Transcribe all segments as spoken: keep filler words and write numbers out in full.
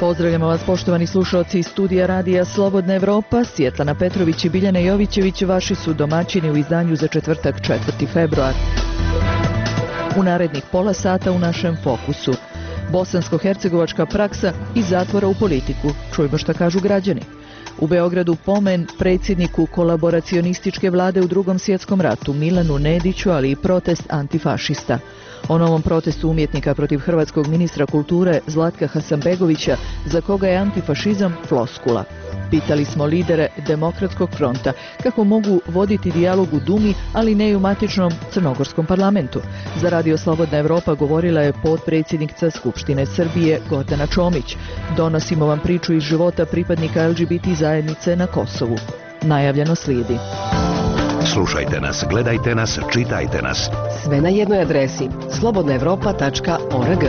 Pozdravljamo vas poštovani slušalci iz studija Radija Slobodna Evropa. Svjetlana Petrović i Biljana Jovićević vaši su domaćini u izdanju za četvrtak četvrti februar. U narednih pola sata u našem fokusu. Bosansko-hercegovačka praksa iz zatvora u politiku. Čujmo šta kažu građani. U Beogradu pomen predsjedniku kolaboracionističke vlade u Drugom svjetskom ratu Milanu Nediću, ali i protest antifašista. O novom protestu umjetnika protiv hrvatskog ministra kulture Zlatka Hasanbegovića, za koga je antifašizam floskula. Pitali smo lidere Demokratskog fronta kako mogu voditi dijalog u Dumi, ali ne i u matičnom crnogorskom parlamentu. Za Radio Slobodna Evropa govorila je potpredsjednica Skupštine Srbije Gordana Čomić. Donosimo vam priču iz života pripadnika L G B T zajednice na Kosovu. Najavljeno slijedi. Slušajte nas, gledajte nas, čitajte nas. Sve na jednoj adresi slobodna evropa tačka org.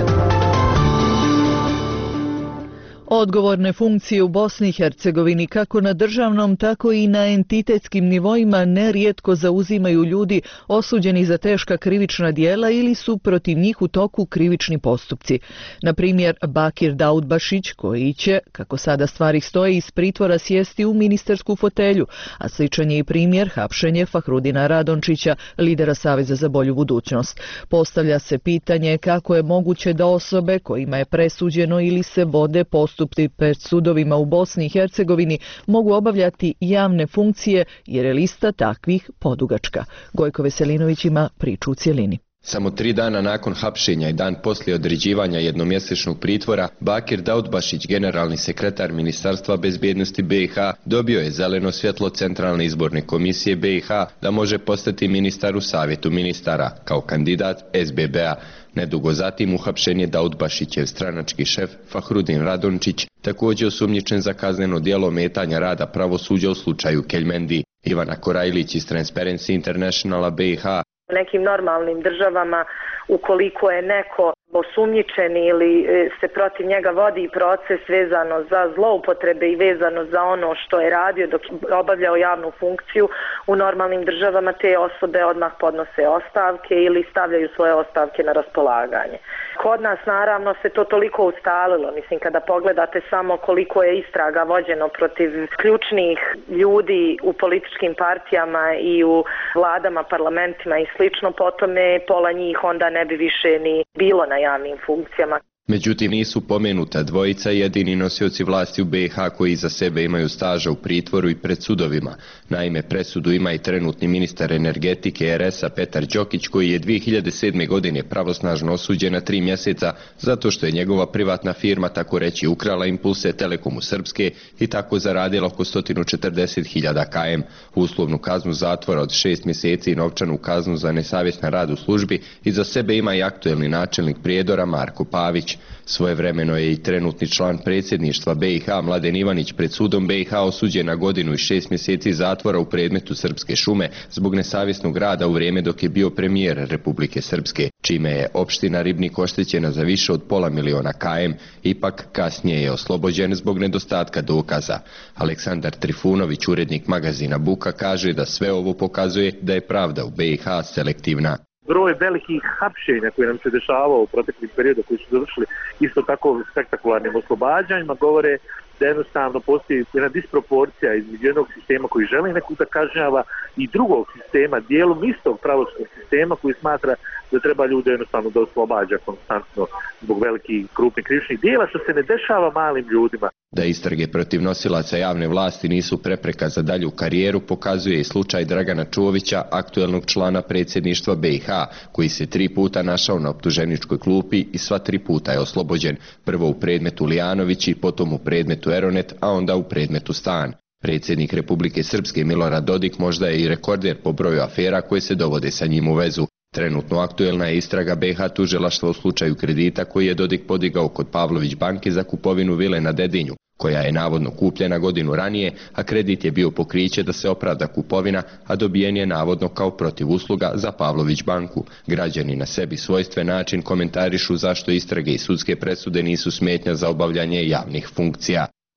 Odgovorne funkcije u Bosni i Hercegovini kako na državnom, tako i na entitetskim nivoima nerijetko zauzimaju ljudi osuđeni za teška krivična djela ili su protiv njih u toku krivični postupci. Na primjer, Bakir Daudbašić, koji će, kako sada stvari stoje, iz pritvora sjesti u ministarsku fotelju, a sličan je i primjer hapšenje Fahrudina Radončića, lidera Saveza za bolju budućnost. Postavlja se pitanje kako je moguće da osobe kojima je presuđeno ili se vode postupci pred sudovima u Bosni i Hercegovini mogu obavljati javne funkcije, jer je lista takvih podugačka. Gojko Veselinović ima priču u cjelini. Samo tri dana nakon hapšenja i dan poslije određivanja jednomjesečnog pritvora, Bakir Daudbašić, generalni sekretar Ministarstva bezbjednosti B i H, dobio je zeleno svjetlo Centralne izborne komisije B i H da može postati ministar u Savjetu ministara kao kandidat S B B-a. Nedugo zatim uhapšen je Daudbašićev stranački šef Fahrudin Radončić, također osumnjičen za kazneno djelo ometanja rada pravosuđa u slučaju Keljmendi. Ivana Korajlić iz Transparency Internationala B i H. U nekim normalnim državama, ukoliko je neko osumnjičen ili se protiv njega vodi proces vezano za zloupotrebe i vezano za ono što je radio dok je obavljao javnu funkciju, u normalnim državama te osobe odmah podnose ostavke ili stavljaju svoje ostavke na raspolaganje. Kod nas naravno se to toliko ustalilo, mislim kada pogledate samo koliko je istraga vođeno protiv ključnih ljudi u političkim partijama i u vladama, parlamentima i slično, potom je pola njih onda ne bi više ni bilo na javnim funkcijama. Međutim, nisu pomenuta dvojica jedini nosioci vlasti u B i H koji iza sebe imaju staža u pritvoru i pred sudovima. Naime, presudu ima i trenutni ministar energetike R S-a Petar Đokić, koji je dvije hiljade sedme. godine pravosnažno osuđen na tri mjeseca zato što je njegova privatna firma tako reći ukrala impulse Telekomu Srpske i tako zaradila oko sto četrdeset hiljada km. Uslovnu kaznu zatvora od šest mjeseci i novčanu kaznu za nesavjestan rad u službi iza sebe ima i aktuelni načelnik Prijedora Marko Pavić. Svojevremeno je i trenutni član predsjedništva B i H Mladen Ivanić pred sudom B i H osuđen na godinu i šest mjeseci zatvora u predmetu Srpske šume zbog nesavjesnog rada u vrijeme dok je bio premijer Republike Srpske, čime je opština Ribnik oštećena za više od pola miliona km. Ipak kasnije je oslobođen zbog nedostatka dokaza. Aleksandar Trifunović, urednik magazina Buka, kaže da sve ovo pokazuje da je pravda u B i H selektivna. Broj velikih hapšenja koji nam se dešavao u proteklim periodu, koji su završili isto tako spektakularnim oslobađanjima, govore da jednostavno postoji jedna disproporcija između jednog sistema koji želi nekog da kažnjava i drugog sistema, dijelom istog pravosudnog sistema koji smatra da treba ljude jednostavno da oslobađa konstantno zbog velikih krupnih krivičnih dijela, što se ne dešava malim ljudima. Da istrage protiv nosilaca javne vlasti nisu prepreka za dalju karijeru pokazuje i slučaj Dragana Čovića, aktuelnog člana predsjedništva B i H, koji se tri puta našao na optuženičkoj klupi i sva tri puta je oslobođen, prvo u predmetu Lijanović i potom u predmetu Eronet, a onda u predmetu Stan. Predsjednik Republike Srpske Milorad Dodik možda je i rekorder po broju afera koje se dovode sa njim u vezu. Trenutno aktuelna je istraga B i H tužilaštva u slučaju kredita koji je Dodik podigao kod Pavlović banke za kupovinu vile na Dedinju, koja je navodno kupljena godinu ranije, a kredit je bio pokriće da se opravda kupovina, a dobijen je navodno kao protivusluga za Pavlović banku. Građani na sebi svojstven način komentarišu zašto istrage i sudske presude nisu smetnja za obavljanje javnih funkcija.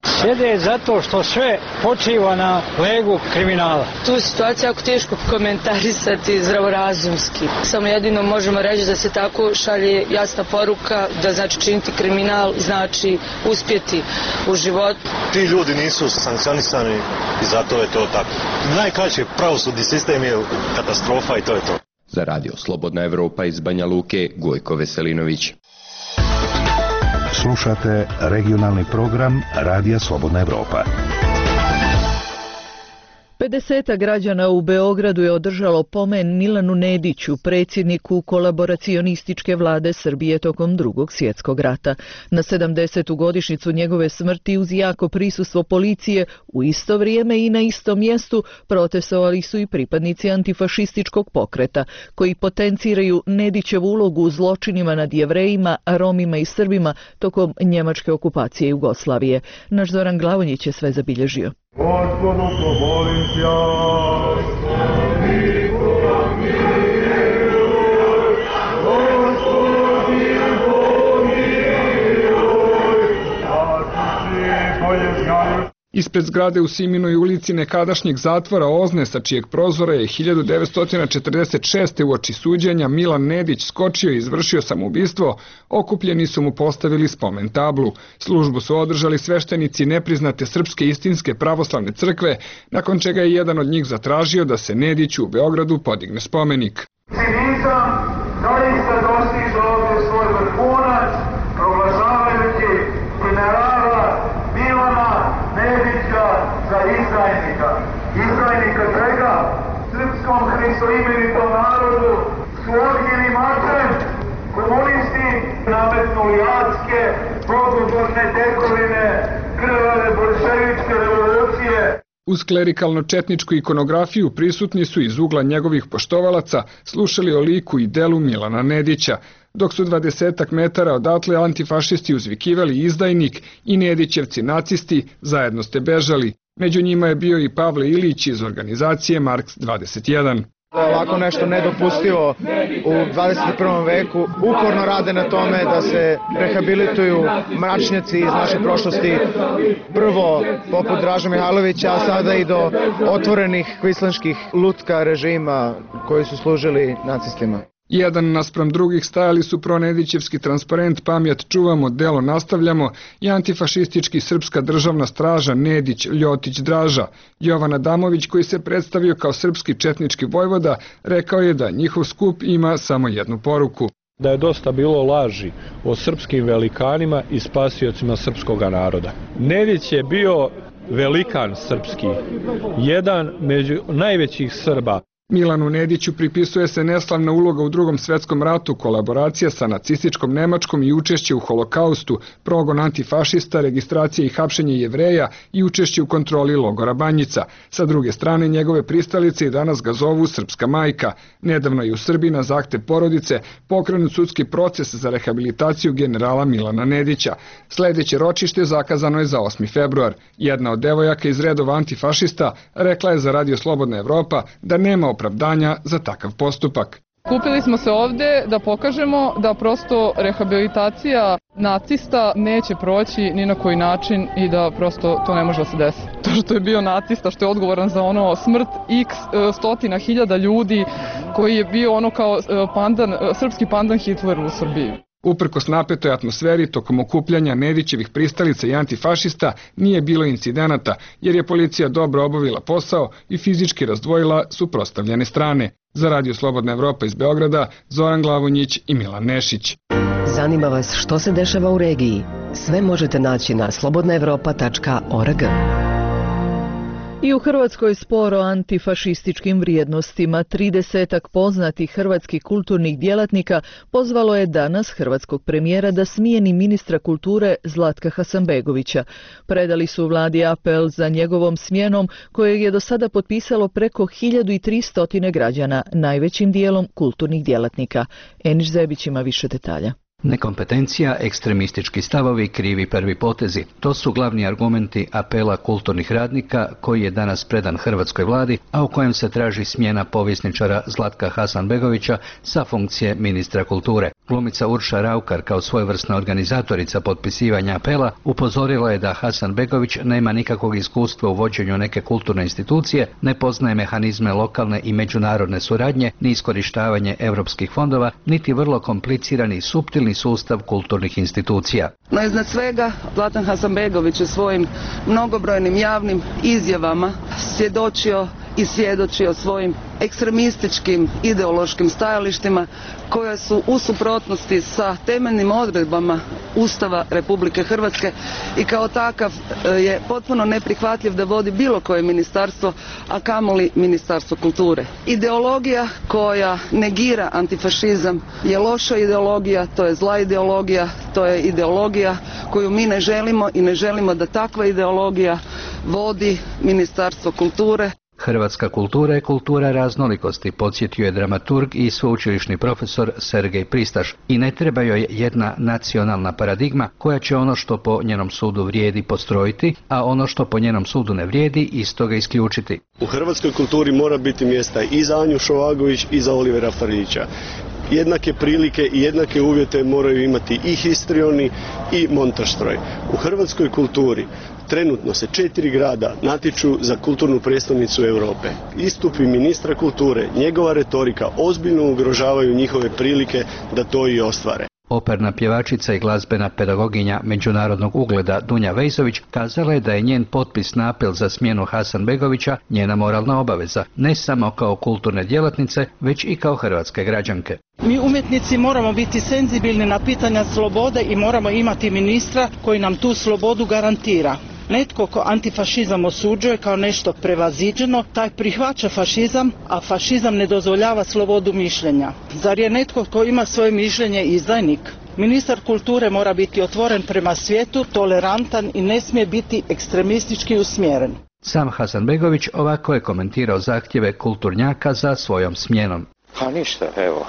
Sjede zato što sve počiva na legu kriminala. Tu situaciju jako teško komentarisati zdravorazumski. Samo jedino možemo reći da se tako šalje jasna poruka da znači činiti kriminal znači uspjeti u životu. Ti ljudi nisu sankcionisani i zato je to tako. Najkraće pravosudni sistem je katastrofa i to je to. Za radio Slobodna Evropa iz Banja Luke, Gojko Veselinović. Slušate regionalni program Radija Slobodna Evropa. pedeset građana u Beogradu je održalo pomen Milanu Nediću, predsjedniku kolaboracionističke vlade Srbije tokom Drugog svjetskog rata. Na sedamdesetu godišnjicu njegove smrti uz jako prisustvo policije u isto vrijeme i na istom mjestu protestovali su i pripadnici antifašističkog pokreta, koji potenciraju Nedićevu ulogu u zločinima nad Jevrejima, Romima i Srbima tokom njemačke okupacije Jugoslavije. Naš Zoran Glavonjić je sve zabilježio. Gospodu pomolim tja, Gospodi pomiluj, Gospodi pomiluj, Ispred zgrade u Siminoj ulici nekadašnjeg zatvora Ozne, sa čijeg prozora je hiljadu devetsto četrdeset šeste. uoči suđenja Milan Nedić skočio i izvršio samoubistvo, okupljeni su mu postavili spomen tablu. Službu su održali sveštenici nepriznate Srpske istinske pravoslavne crkve, nakon čega je jedan od njih zatražio da se Nediću u Beogradu podigne spomenik. Cinizam doista dostiže ovdje svoj vrhunac, proglašavajući generala Milana Nedića za izdajnika. Izdajnika čega? Srpskom hristoimenitom narodu su odgili mačem komunisti nametnuli adske, bogoborne tekovine, krvave bolševičke revolucije. Uz klerikalno-četničku ikonografiju prisutni su iz ugla njegovih poštovalaca slušali o liku i delu Milana Nedića, dok su dvadesetak metara odatle antifašisti uzvikivali izdajnik i Nedićevci nacisti zajedno ste bežali. Među njima je bio i Pavle Ilić iz organizacije Marks dvadeset jedan. Ovako nešto nedopustivo u dvadeset prvom veku. Uporno rade na tome da se rehabilituju mračnjaci iz naše prošlosti. Prvo poput Draže Mihajlovića, a sada i do otvorenih kvislinških lutka režima koji su služili nacistima. Jedan naspram drugih stajali su pronedićevski transparent Pamjat čuvamo, delo nastavljamo i antifašistički Srpska državna straža Nedić, Ljotić, Draža. Jovan Adamović, koji se predstavio kao srpski četnički vojvoda, rekao je da njihov skup ima samo jednu poruku. Da je dosta bilo laži o srpskim velikanima i spasiocima srpskog naroda. Nedić je bio velikan srpski, jedan među najvećih Srba. Milanu Nediću pripisuje se neslavna uloga u Drugom svjetskom ratu, kolaboracija sa nacističkom Nemačkom i učešće u holokaustu, progon antifašista, registracija i hapšenje Jevreja i učešće u kontroli logora Banjica. Sa druge strane, njegove pristalice i danas ga zovu Srpska majka. Nedavno je u Srbiji na zahtev porodice pokrenut sudski proces za rehabilitaciju generala Milana Nedića. Sljedeće ročište zakazano je za osmi februar. Jedna od devojaka iz redova antifašista rekla je za Radio Slobodna Evropa da nema opravdanja za takav postupak. Kupili smo se ovdje da pokažemo da prosto rehabilitacija nacista neće proći ni na koji način i da prosto to ne može da se desi. To što je bio nacista, što je odgovoran za ono smrt x stotina hiljada ljudi, koji je bio ono kao pandan, srpski pandan Hitleru u Srbiji. Uprkos napetoj atmosferi tokom okupljanja Nedićevih pristalica i antifašista nije bilo incidenata, jer je policija dobro obavila posao i fizički razdvojila suprotstavljene strane. Za Radio Slobodna Evropa iz Beograda, Zoran Glavonjić i Milan Nešić. Zanima vas što se dešava u regiji? Sve možete naći na slobodna evropa tačka org. I u Hrvatskoj spor o antifašističkim vrijednostima. Tridesetak poznatih hrvatskih kulturnih djelatnika pozvalo je danas hrvatskog premijera da smijeni ministra kulture Zlatka Hasanbegovića. Predali su vladi apel za njegovom smjenom, kojeg je do sada potpisalo preko hiljadu tristo građana, najvećim dijelom kulturnih djelatnika. Eniš Zebić ima više detalja. Nekompetencija, ekstremistički stavovi, krivi prvi potezi. To su glavni argumenti apela kulturnih radnika koji je danas predan hrvatskoj vladi, a u kojem se traži smjena povjesničara Zlatka Hasanbegovića sa funkcije ministra kulture. Glumica Urša Raukar, kao svojevrsna organizatorica potpisivanja apela, upozorila je da Hasanbegović nema nikakvog iskustva u vođenju neke kulturne institucije, ne poznaje mehanizme lokalne i međunarodne suradnje, ni iskorištavanje europskih fondova, niti vrlo komplicirani i suptilni sustav kulturnih institucija. No iznad svega, Zlatan Hasanbegović je svojim mnogobrojnim javnim izjavama svjedočio i svjedočio svojim ekstremističkim ideološkim stajalištima koja su u suprotnosti sa temeljnim odredbama Ustava Republike Hrvatske i kao takav je potpuno neprihvatljiv da vodi bilo koje ministarstvo, a kamoli Ministarstvo kulture. Ideologija koja negira antifašizam je loša ideologija, to je zla ideologija, to je ideologija koju mi ne želimo i ne želimo da takva ideologija vodi Ministarstvo kulture. Hrvatska kultura je kultura raznolikosti, podsjetio je dramaturg i sveučilišni profesor Sergej Pristaš, i ne treba joj jedna nacionalna paradigma koja će ono što po njenom sudu vrijedi postrojiti, a ono što po njenom sudu ne vrijedi isto ga isključiti. U hrvatskoj kulturi mora biti mjesta i za Anju Šovagović i za Olivera Frljića. Jednake prilike i jednake uvjete moraju imati i histrioni i montažstroj. U hrvatskoj kulturi trenutno se četiri grada natječu za kulturnu prijestolnicu Europe. Istupi ministra kulture, njegova retorika ozbiljno ugrožavaju njihove prilike da to i ostvare. Operna pjevačica i glazbena pedagoginja međunarodnog ugleda Dunja Vejzović kazala je da je njen potpis na apel za smjenu Hasanbegovića njena moralna obaveza, ne samo kao kulturne djelatnice, već i kao hrvatske građanke. Mi umjetnici moramo biti senzibilni na pitanja slobode i moramo imati ministra koji nam tu slobodu garantira. Netko ko antifašizam osuđuje kao nešto prevaziđeno, taj prihvaća fašizam, a fašizam ne dozvoljava slobodu mišljenja. Zar je netko ko ima svoje mišljenje izdajnik? Ministar kulture mora biti otvoren prema svijetu, tolerantan i ne smije biti ekstremistički usmjeren. Sam Hasanbegović ovako je komentirao zahtjeve kulturnjaka za svojom smjenom. A ništa, evo,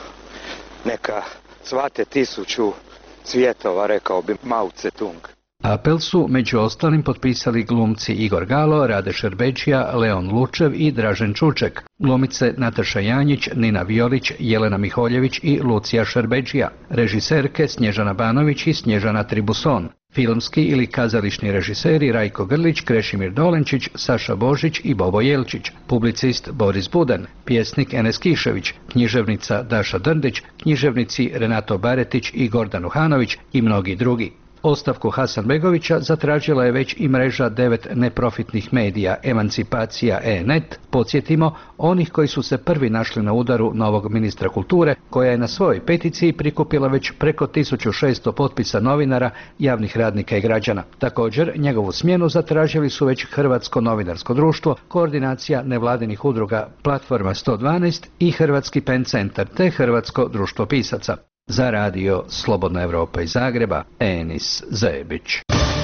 neka cvate tisuću cvjetova, rekao bi Mao Tse-tung. Apel su među ostalim potpisali glumci Igor Galo, Rade Šerbedžija, Leon Lučev i Dražen Čuček, glumice Nataša Janjić, Nina Violić, Jelena Miholjević i Lucija Šerbedžija, režiserke Snježana Banović i Snježana Tribuson, filmski ili kazališni režiseri Rajko Grlić, Krešimir Dolenčić, Saša Božić i Bobo Jelčić, publicist Boris Budan, pjesnik Enes Kišević, književnica Daša Drndić, književnici Renato Baretić i Gordan Uhanović i mnogi drugi. Ostavku Hasanbegovića zatražila je već i mreža devet neprofitnih medija Emancipacija punkt e net, podsjetimo, onih koji su se prvi našli na udaru novog ministra kulture, koja je na svojoj peticiji prikupila već preko tisuću šesto potpisa novinara, javnih radnika i građana. Također, njegovu smjenu zatražili su već Hrvatsko novinarsko društvo, Koordinacija nevladinih udruga Platforma sto dvanaest i Hrvatski pen centar te Hrvatsko društvo pisaca. Za radio Slobodna Evropa iz Zagreba, Enis Zebić.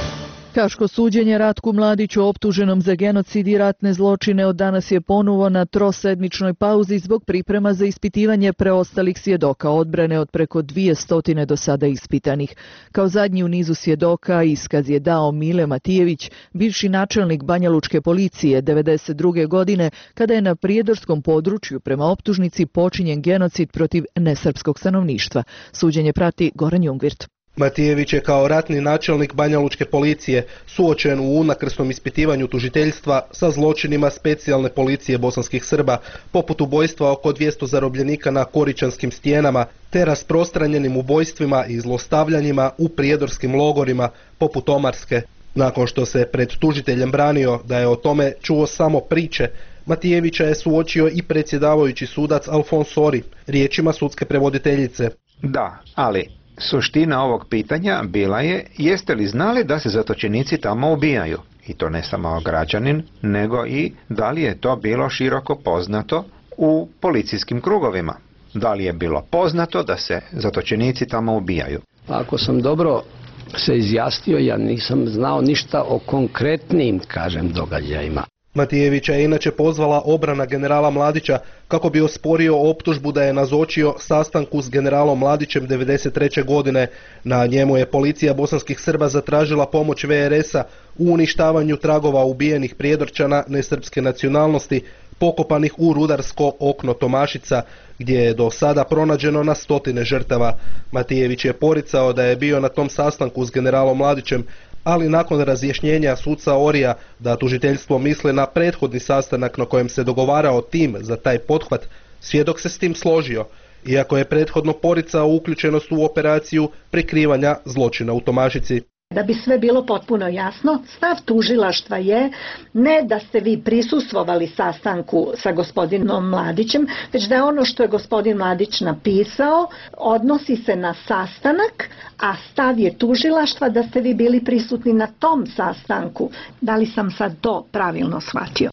Haško suđenje Ratku Mladiću optuženom za genocid i ratne zločine od danas je ponovo na trosedmičnoj pauzi zbog priprema za ispitivanje preostalih svjedoka odbrane od preko dvije stotine do sada ispitanih. Kao zadnji u nizu svjedoka iskaz je dao Mile Matijević, bivši načelnik Banjalučke policije devedeset druge godine, kada je na prijedorskom području prema optužnici počinjen genocid protiv nesrpskog stanovništva. Suđenje prati Goran Jungvirt. Matijević je kao ratni načelnik Banjalučke policije suočen u unakrsnom ispitivanju tužiteljstva sa zločinima specijalne policije bosanskih Srba, poput ubojstva oko dvjesto zarobljenika na Koričanskim stijenama, te rasprostranjenim ubojstvima i zlostavljanjima u prijedorskim logorima, poput Omarske. Nakon što se pred tužiteljem branio da je o tome čuo samo priče, Matijevića je suočio i predsjedavajući sudac Alfons Sori, riječima sudske prevoditeljice. Da, ali suština ovog pitanja bila je jeste li znali da se zatočenici tamo ubijaju? I to ne samo građanin, nego i da li je to bilo široko poznato u policijskim krugovima? Da li je bilo poznato da se zatočenici tamo ubijaju? Ako sam dobro se izjasnio, ja nisam znao ništa o konkretnim, kažem, događajima. Matijevića je inače pozvala obrana generala Mladića kako bi osporio optužbu da je nazočio sastanku s generalom Mladićem devedeset treće godine. Na njemu je policija bosanskih Srba zatražila pomoć ve er esa u uništavanju tragova ubijenih prijedorčana nesrpske nacionalnosti, pokopanih u rudarsko okno Tomašica, gdje je do sada pronađeno na stotine žrtava. Matijević je poricao da je bio na tom sastanku s generalom Mladićem, ali nakon razjašnjenja suca Orija da tužiteljstvo misle na prethodni sastanak na kojem se dogovarao tim za taj pothvat, svjedok se s tim složio, iako je prethodno poricao uključenost u operaciju prikrivanja zločina u Tomašici. Da bi sve bilo potpuno jasno, stav tužilaštva je ne da ste vi prisustvovali sastanku sa gospodinom Mladićem, već da je ono što je gospodin Mladić napisao odnosi se na sastanak, a stav je tužilaštva da ste vi bili prisutni na tom sastanku. Da li sam sad to pravilno shvatio?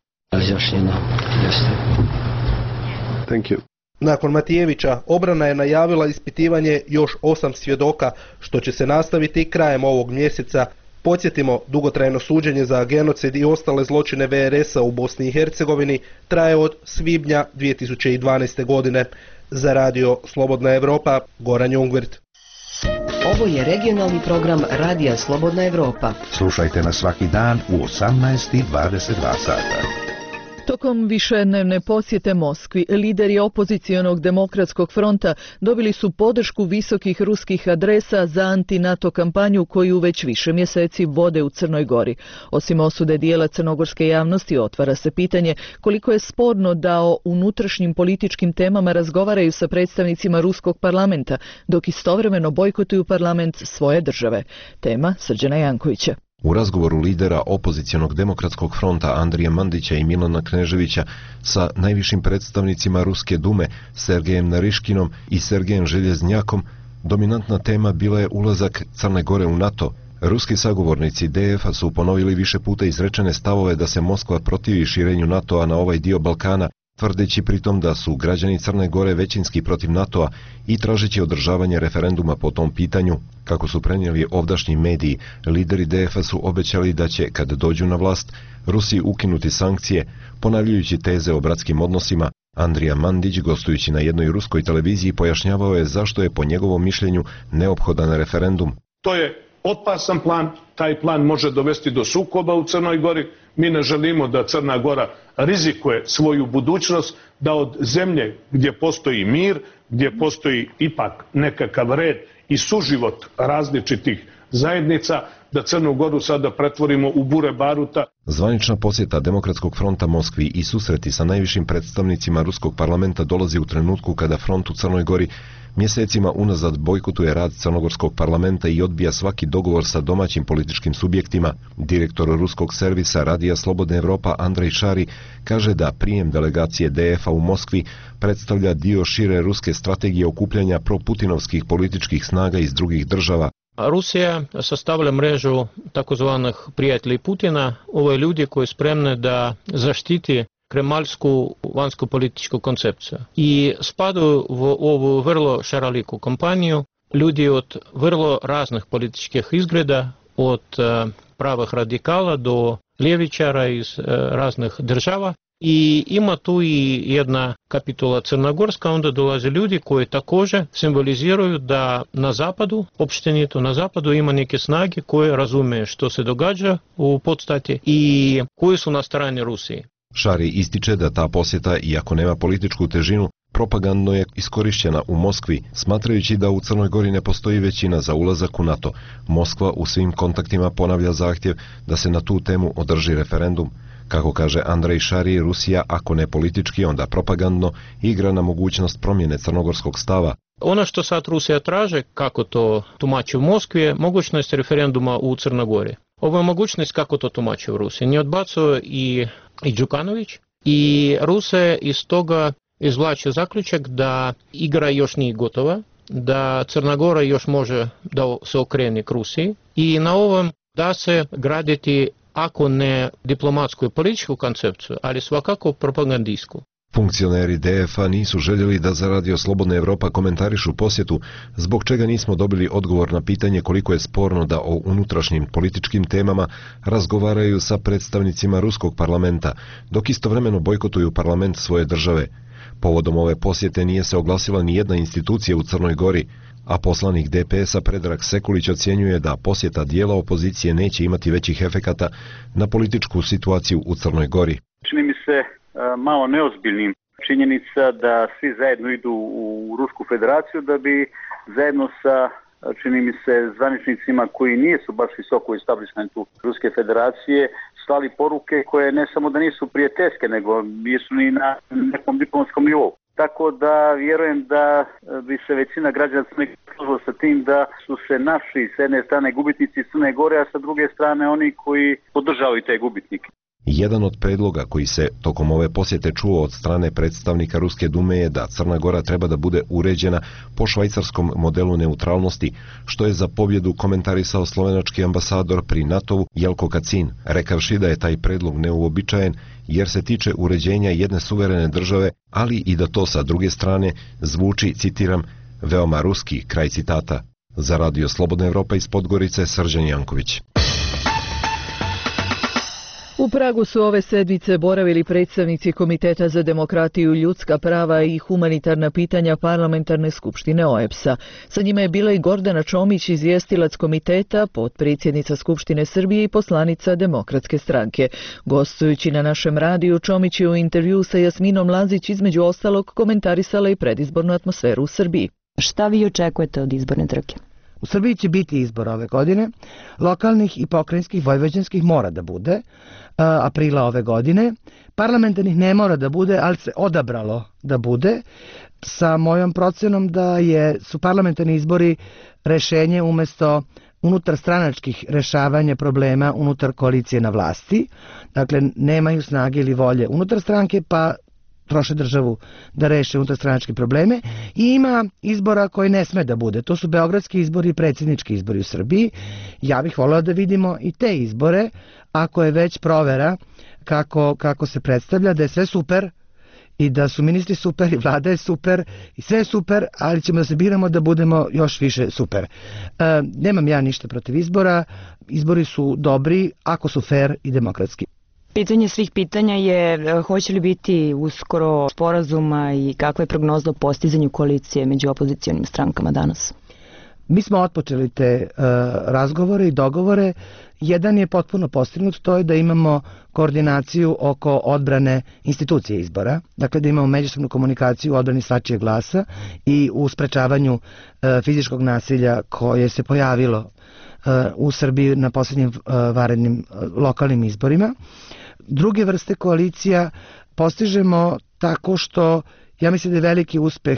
Thank you. Nakon Matijevića, obrana je najavila ispitivanje još osam svjedoka, što će se nastaviti krajem ovog mjeseca. Podsjetimo, dugotrajno suđenje za genocid i ostale zločine ve er esa u Bosni i Hercegovini traje od svibnja dvije tisuće dvanaeste. godine. Za radio Slobodna Evropa, Goran Jungwirth. Ovo je regionalni program Radija Slobodna Evropa. Slušajte nas svaki dan u osamnaest i dvadeset dva sata. Tokom višednevne posjete Moskvi, lideri opozicionog demokratskog fronta dobili su podršku visokih ruskih adresa za anti-NATO kampanju koju već više mjeseci vode u Crnoj Gori. Osim osude dijela crnogorske javnosti, otvara se pitanje koliko je sporno da o unutrašnjim političkim temama razgovaraju sa predstavnicima ruskog parlamenta, dok istovremeno bojkotuju parlament svoje države. Tema Srđana Jankovića. U razgovoru lidera opozicionog demokratskog fronta Andrija Mandića i Milana Kneževića sa najvišim predstavnicima Ruske dume Sergejem Nariškinom i Sergejem Željeznjakom, dominantna tema bila je ulazak Crne Gore u NATO. Ruski sagovornici de ef a su ponovili više puta izrečene stavove da se Moskva protivi širenju NATO-a na ovaj dio Balkana, tvrdeći pritom da su građani Crne Gore većinski protiv NATO-a i tražeći održavanje referenduma po tom pitanju. Kako su prenijeli ovdašnji mediji, lideri de ef a su obećali da će, kad dođu na vlast, Rusiji ukinuti sankcije, ponavljajući teze o bratskim odnosima. Andrija Mandić, gostujući na jednoj ruskoj televiziji, pojašnjavao je zašto je po njegovom mišljenju neophodan referendum. To je opasan plan, taj plan može dovesti do sukoba u Crnoj Gori. Mi ne želimo da Crna Gora rizikuje svoju budućnost, da od zemlje gdje postoji mir, gdje postoji ipak nekakav red i suživot različitih zajednica, da Crnu Goru sada pretvorimo u bure baruta. Zvanična posjeta Demokratskog fronta Moskvi i susreti sa najvišim predstavnicima Ruskog parlamenta dolazi u trenutku kada front u Crnoj Gori mjesecima unazad bojkotuje rad Crnogorskog parlamenta i odbija svaki dogovor sa domaćim političkim subjektima. Direktor ruskog servisa Radija Slobodna Evropa Andrej Šari kaže da prijem delegacije de ef a u Moskvi predstavlja dio šire ruske strategije okupljanja proputinovskih političkih snaga iz drugih država. Rusija sastavlja mrežu takozvanih prijatelji Putina, ovo je ljudi koji spremne da zaštiti kremaljsku vanjsko-političku koncepciju. I spadaju u ovu vrlo šaroliku kompaniju ljudi od vrlo raznih političkih izgleda, od pravih radikala do ljevičara iz raznih država. I ima tu i jedna kapitula crnogorska, onda dolaze ljudi koji također simboliziraju da na zapadu, opštenito na zapadu, ima neke snage koje razumije što se događa u podstati i koji su na strani Rusije. Šari ističe da ta posjeta, iako nema političku težinu, propagandno je iskorišćena u Moskvi, smatrajući da u Crnoj Gori ne postoji većina za ulazak u NATO. Moskva u svim kontaktima ponavlja zahtjev da se na tu temu održi referendum. Kako kaže Andrej Šari, Rusija, ako ne politički, onda propagandno, igra na mogućnost promjene crnogorskog stava. Ono što sad Rusija traže, kako to tumači u Moskvi, je mogućnost referenduma u Crnoj Gori. Ovo je mogućnost kako to tumači u Rusiji. Ne odbacuje i, i Đukanović i Rusija iz toga izvlači zaključak da igra još nije gotova, da Crna Gora još može da se okrene k Rusiji i na ovom da se graditi ako ne diplomatsku i političku koncepciju, ali svakako propagandijsku. Funkcioneri de ef a nisu željeli da za Radio Slobodna Evropa komentarišu posjetu, zbog čega nismo dobili odgovor na pitanje koliko je sporno da o unutrašnjim političkim temama razgovaraju sa predstavnicima Ruskog parlamenta, dok istovremeno bojkotuju parlament svoje države. Povodom ove posjete nije se oglasila ni jedna institucija u Crnoj Gori, a poslanik de pe es a Predrag Sekulić ocjenjuje da posjeta dijela opozicije neće imati većih efekata na političku situaciju u Crnoj Gori. Čini mi se malo neozbiljnim. Činjenica da svi zajedno idu u Rusku federaciju da bi zajedno sa, čini mi se, zvaničnicima koji nisu baš visoko u establishmentu Ruske federacije slali poruke koje ne samo da nisu prijateljske, nego nisu ni na nekom diplomatskom nivou. Tako da vjerujem da bi se većina građana složila sa tim da su se naši s jedne strane gubitnici iz Crne Gore, a sa druge strane oni koji podržavaju te gubitnike. Jedan od predloga koji se tokom ove posjete čuo od strane predstavnika Ruske dume je da Crna Gora treba da bude uređena po švajcarskom modelu neutralnosti, što je za pobjedu komentarisao slovenački ambasador pri NATO-u Jelko Kacin, rekavši da je taj predlog neuobičajen jer se tiče uređenja jedne suverene države, ali i da to sa druge strane zvuči, citiram, veoma ruski, kraj citata. Za Radio Slobodna Evropa iz Podgorice, Srđan Janković. U Pragu su ove sedmice boravili predstavnici Komiteta za demokratiju, ljudska prava i humanitarna pitanja Parlamentarne skupštine O E B S-a. Sa njima je bila i Gordana Čomić, izvjestilac komiteta, potpredsjednica Skupštine Srbije i poslanica Demokratske stranke. Gostujući na našem radiju, Čomić je u intervju sa Jasminom Lazić između ostalog komentarisala i predizbornu atmosferu u Srbiji. Šta vi očekujete od izborne trke? U Srbiji će biti izbor ove godine, lokalnih i pokrajinskih, vojvođanskih mora da bude, aprila ove godine. Parlamentarnih ne mora da bude, ali se odabralo da bude, sa mojom procenom da je, su parlamentarni izbori rešenje umesto unutar stranačkih rešavanja problema unutar koalicije na vlasti. Dakle, nemaju snage ili volje unutar stranke, pa troše državu da reše unutarstranačke probleme i ima izbora koji ne sme da bude. To su beogradski izbori i predsjednički izbori u Srbiji. Ja bih voleo da vidimo i te izbore, ako je već provera kako, kako se predstavlja, da je sve super i da su ministri super i vlada je super i sve je super, ali ćemo da se biramo da budemo još više super. E, nemam ja ništa protiv izbora, izbori su dobri ako su fair i demokratski. Pitanje svih pitanja je hoće li biti uskoro sporazuma i kakva je prognoza o postizanju koalicije među opozicijonim strankama danas? Mi smo otpočeli te uh, razgovore i dogovore. Jedan je potpuno postignut, to je da imamo koordinaciju oko odbrane institucije izbora, dakle da imamo međusobnu komunikaciju u odbrani svačijeg glasa i u sprečavanju uh, fizičkog nasilja koje se pojavilo uh, u Srbiji na posljednjim uh, varednim uh, lokalnim izborima. Druge vrste koalicija postižemo tako što, ja mislim da je veliki uspeh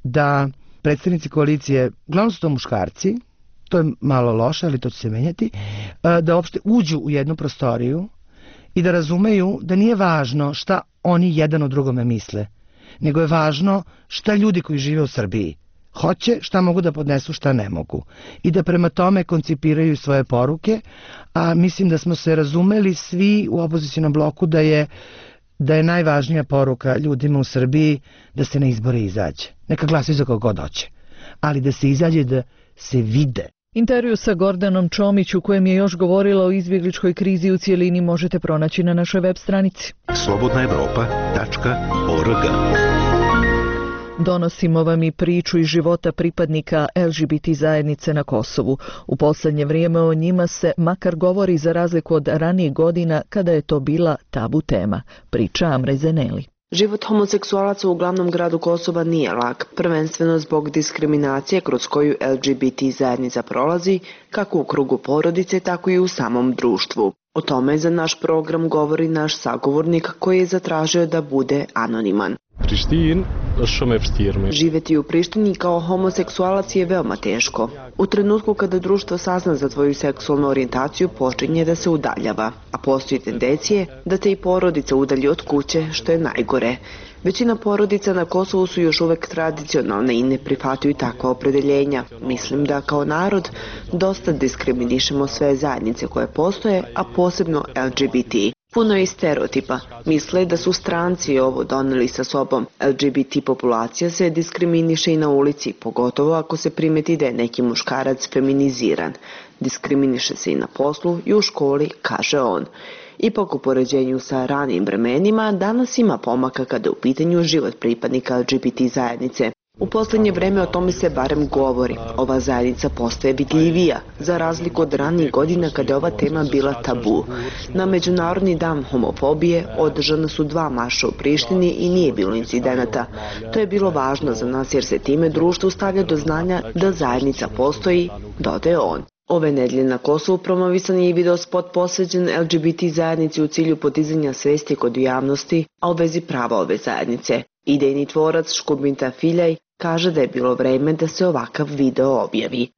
da predstavnici koalicije, uglavnom su to muškarci, to je malo loše, ali to će se menjati, da uopšte uđu u jednu prostoriju i da razumeju da nije važno šta oni jedan o drugome misle, nego je važno šta ljudi koji žive u Srbiji hoće, šta mogu da podnesu, šta ne mogu. I da prema tome koncipiraju svoje poruke, a mislim da smo se razumeli svi u opozicionom bloku da je da je najvažnija poruka ljudima u Srbiji da se na izbore izađe. Neka glasaju za koga god hoće, ali da se izađe, da se vide. Intervju sa Gordanom Čomić u kojem je još govorila o izbjegličkoj krizi u cijelini možete pronaći na našoj web stranici. slobodna evropa tačka org. Donosimo vam i priču iz života pripadnika L G B T zajednice na Kosovu. U posljednje vrijeme o njima se makar govori za razliku od ranijih godina kada je to bila tabu tema. Priča Amre Zeneli. Život homoseksualaca u glavnom gradu Kosova nije lak, prvenstveno zbog diskriminacije kroz koju L G B T zajednica prolazi, kako u krugu porodice, tako i u samom društvu. O tome za naš program govori naš sagovornik koji je zatražio da bude anoniman. Živjeti u Prištini kao homoseksualac je veoma teško. U trenutku kada društvo sazna za tvoju seksualnu orijentaciju počinje da se udaljava, a postoji tendencije da te i porodica udalji od kuće, što je najgore. Većina porodica na Kosovu su još uvek tradicionalne i ne prihvataju takva opredeljenja. Mislim da kao narod dosta diskriminišemo sve zajednice koje postoje, a posebno L G B T. Puno je stereotipa. Misle da su stranci ovo doneli sa sobom. L G B T populacija se diskriminiše i na ulici, pogotovo ako se primeti da je neki muškarac feminiziran. Diskriminiše se i na poslu i u školi, kaže on. Ipak u poređenju sa ranijim vremenima danas ima pomaka kada je u pitanju život pripadnika L G B T zajednice. U posljednje vreme o tome se barem govori. Ova zajednica postaje vidljivija, za razliku od ranijih godina kada je ova tema bila tabu. Na Međunarodni dan homofobije održana su dva marša u Prištini i nije bilo incidenata. To je bilo važno za nas jer se time društvu stavlja do znanja da zajednica postoji, dodaje on. Ove nedelje na Kosovu promovisan je i video spot posveđen L G B T zajednici u cilju podizanja svesti kod javnosti, a u vezi prava ove zajednice. Idejni tvorac Shkubin Tafiljaj kaže da je bilo vreme da se ovakav video objavi.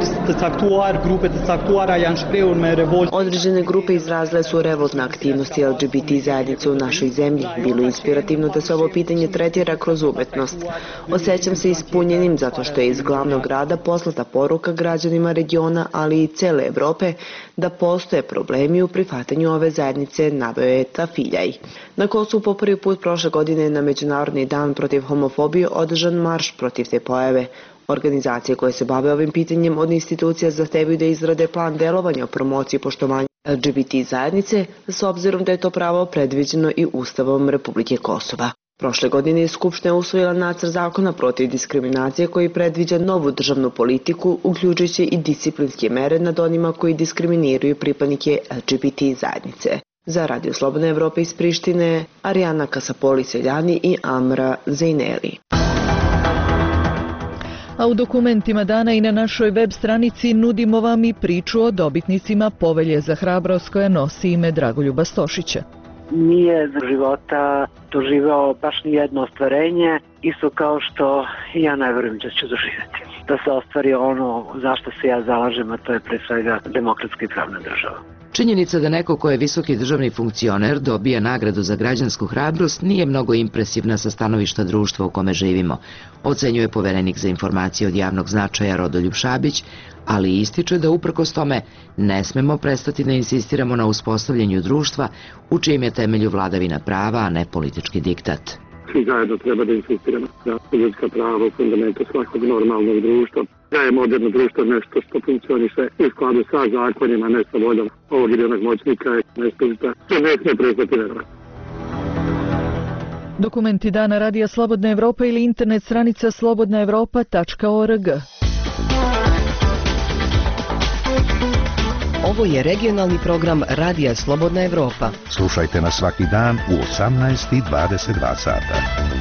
Određene grupe izrazile su revoltne aktivnosti L G B T zajednice u našoj zemlji. Bilo je inspirativno da se ovo pitanje tretira kroz umetnost. Osjećam se ispunjenim zato što je iz glavnog grada poslata poruka građanima regiona, ali i cele Evrope, da postoje problemi u prihvatanju ove zajednice, naveo je Tafiljaj. Na Kosovu po prvi put prošle godine na Međunarodni dan protiv homofobije održan marš protiv te pojave. Organizacije koje se bave ovim pitanjem od institucija zahtevaju da izrade plan delovanja o promociji poštovanja L G B T zajednice, s obzirom da je to pravo predviđeno i Ustavom Republike Kosova. Prošle godine je Skupština usvojila nacrt zakona protiv diskriminacije koji predviđa novu državnu politiku, uključujući i disciplinske mere nad onima koji diskriminiraju pripadnike L G B T zajednice. Za Radio Slobodne Evrope iz Prištine, Arijana Kasapoli-Seljani i Amra Zejneli. A u dokumentima dana i na našoj web stranici nudimo vam i priču o dobitnicima Povelje za hrabrost koja nosi ime Dragoljuba Stošića. Nije za života doživao baš ni jedno ostvarenje, isto kao što ja ne verujem da ću doživjeti. Da se ostvari ono zašto se ja zalažem, a to je pre svega demokratska i pravna država. Činjenica da neko ko je visoki državni funkcioner dobija nagradu za građansku hrabrost nije mnogo impresivna sa stanovišta društva u kome živimo, ocenjuje poverenik za informacije od javnog značaja Rodoljub Šabić, ali ističe da uprkos tome ne smemo prestati da insistiramo na uspostavljanju društva u čijem je temelju vladavina prava, a ne politički diktat. Svi zajedno treba da insistiramo da ljudska prava u fundamentu svakog normalnog društva. Da je moderno društvo nešto što funkcioniše u skladu sa zakonima, ne sa voljom ovog ili onog moćnika i nespozita. To ne smije prestati verovati. Dokumenti dana Radija Slobodna Evropa ili internet stranica slobodna evropa tačka org. Ovo je regionalni program Radija Slobodna Evropa. Slušajte nas svaki dan u osamnaest i dvadeset dva sata.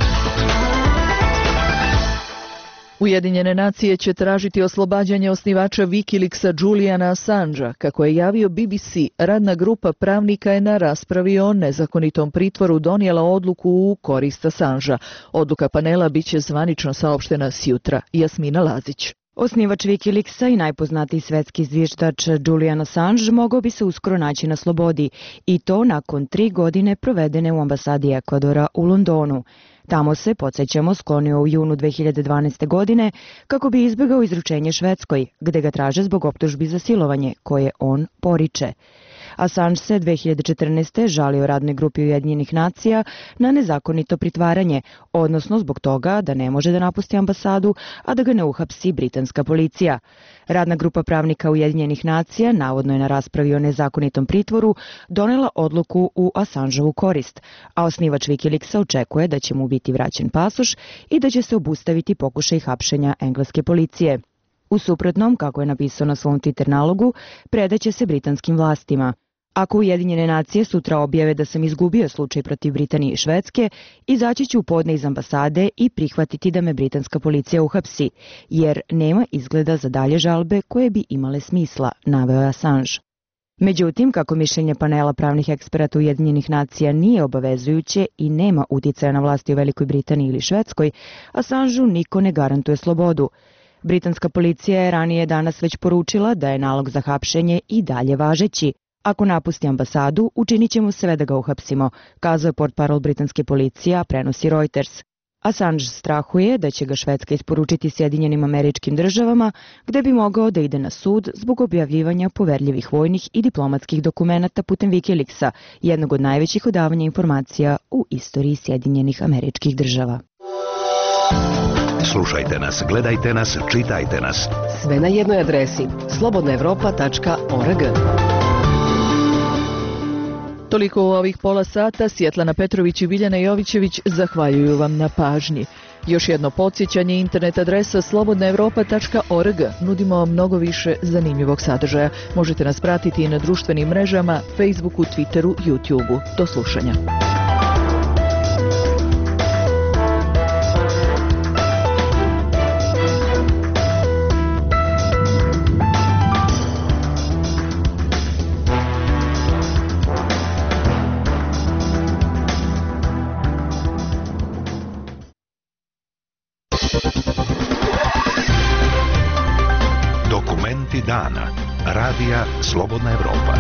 Ujedinjene nacije će tražiti oslobađanje osnivača Wikileaksa Juliana Assangea. Kako je javio B B C, radna grupa pravnika je na raspravi o nezakonitom pritvoru donijela odluku u korist Assangea. Odluka panela biće zvanično saopštena sjutra. Jasmina Lazić. Osnivač Wikileaksa i najpoznatiji svetski zviždač Julian Assange mogao bi se uskoro naći na slobodi, i to nakon tri godine provedene u ambasadi Ekvadora u Londonu. Tamo se, podsjećamo, sklonio u junu dve hiljade dvanaeste. godine kako bi izbjegao izručenje Švedskoj, gde ga traže zbog optužbi za silovanje, koje on poriče. Assange se dve hiljade četrnaeste. žalio radnoj grupi Ujedinjenih nacija na nezakonito pritvaranje, odnosno zbog toga da ne može da napusti ambasadu, a da ga ne uhapsi britanska policija. Radna grupa pravnika Ujedinjenih nacija, navodno je na raspravi o nezakonitom pritvoru, donela odluku u Assangeovu korist, a osnivač Wikileaksa očekuje da će mu biti vraćen pasoš i da će se obustaviti pokušaj hapšenja engleske policije. U suprotnom, kako je napisao na svom Twitter nalogu, predaće se britanskim vlastima. Ako Ujedinjene nacije sutra objave da sam izgubio slučaj protiv Britanije i Švedske, izaći ću u podne iz ambasade i prihvatiti da me britanska policija uhapsi, jer nema izgleda za dalje žalbe koje bi imale smisla, naveo je Assange. Međutim, kako mišljenje panela pravnih eksperata Ujedinjenih nacija nije obavezujuće i nema uticaja na vlasti u Velikoj Britaniji ili Švedskoj, Assangeu niko ne garantuje slobodu. Britanska policija je ranije danas već poručila da je nalog za hapšenje i dalje važeći. Ako napusti ambasadu, učinit ćemo sve da ga uhapsimo, kazao je portparol britanske policije, a prenosi Reuters. Assange strahuje da će ga Švedska isporučiti Sjedinjenim Američkim Državama, gde bi mogao da ide na sud zbog objavljivanja poverljivih vojnih i diplomatskih dokumenata putem Wikileaksa, jednog od najvećih odavanja informacija u istoriji Sjedinjenih Američkih Država. Slušajte nas, gledajte nas, čitajte nas. Sve na jednoj adresi slobodna evropa tačka org. Toliko u ovih pola sata. Svjetlana Petrović i Biljana Jovićević zahvaljuju vam na pažnji. Još jedno podsjećanje, internet adresa slobodna evropa tačka org. Nudimo vam mnogo više zanimljivog sadržaja. Možete nas pratiti i na društvenim mrežama, Facebooku, Twitteru, YouTubeu. Do slušanja. Dokumenti dana. Radija Slobodna Evropa.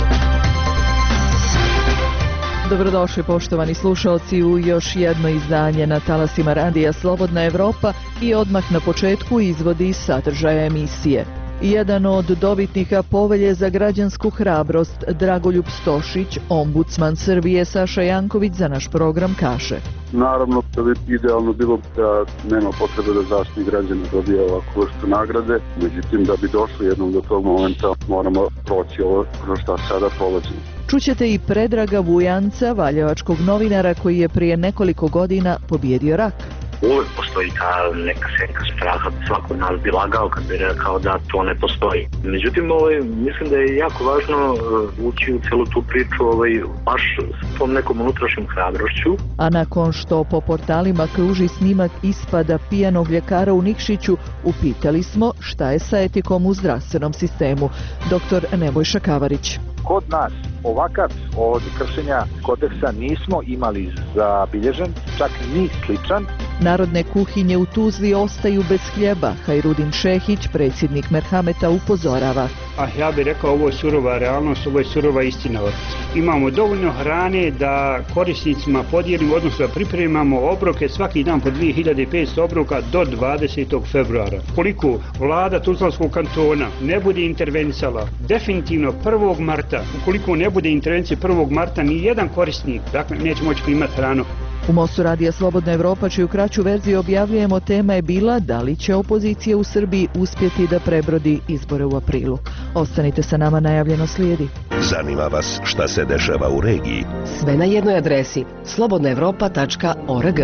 Dobrodošli poštovani slušalci u još jedno izdanje na talasima Radija Slobodna Evropa i odmah na početku izvodi sadržaja emisije. Jedan od dobitnika povelje za građansku hrabrost, Dragoljub Stošić, ombudsman Srbije Saša Janković za naš program kaže: Naravno da bi idealno bilo da nema potrebe da Zaštitnik građana dobije ovakvu vrstu nagrade, međutim da bi došli jednom do tog momenta moramo proći ovo kroz šta sada prolazimo. Čućete i Predraga Vujanca, valjevačkog novinara koji je prije nekoliko godina pobjedio rak. Uvijek postoji ta neka senka straha, svako od nas bi lagao kad bi rekao da to ne postoji. Međutim, ovaj, mislim da je jako važno ući u celu tu priču ovaj, baš s tom nekom unutrašnjom hrabrošću. A nakon što po portalima kruži snimak ispada pijanog ljekara u Nikšiću, upitali smo šta je sa etikom u zdravstvenom sistemu. Doktor Nebojša Kavarić. Kod nas ovakav od kršenja kodeksa nismo imali zabilježen, čak ni sličan. Narodne kuhinje u Tuzli ostaju bez hljeba. Hajrudin Šehić, predsjednik Merhameta, upozorava. A ja bih rekao, ovo je surova realnost, ovo je surova istina. Imamo dovoljno hrane da korisnicima podijelimo, odnosno da pripremamo obroke svaki dan po dvije hiljade petsto obroka do dvadesetog februara. Koliko vlada Tuzlanskog kantona ne bude intervenisala, definitivno prvog marta, ukoliko ne bude intervencije prvog marta, ni jedan korisnik, dakle, neće moći primati hranu. U Mostu Radija Slobodna Evropa, čiju kraću verziju objavljujemo, tema je bila da li će opozicija u Srbiji uspjeti da prebrodi izbore u aprilu. Ostanite sa nama, najavljeno slijedi. Zanima vas šta se dešava u regiji? Sve na jednoj adresi slobodna evropa tačka org.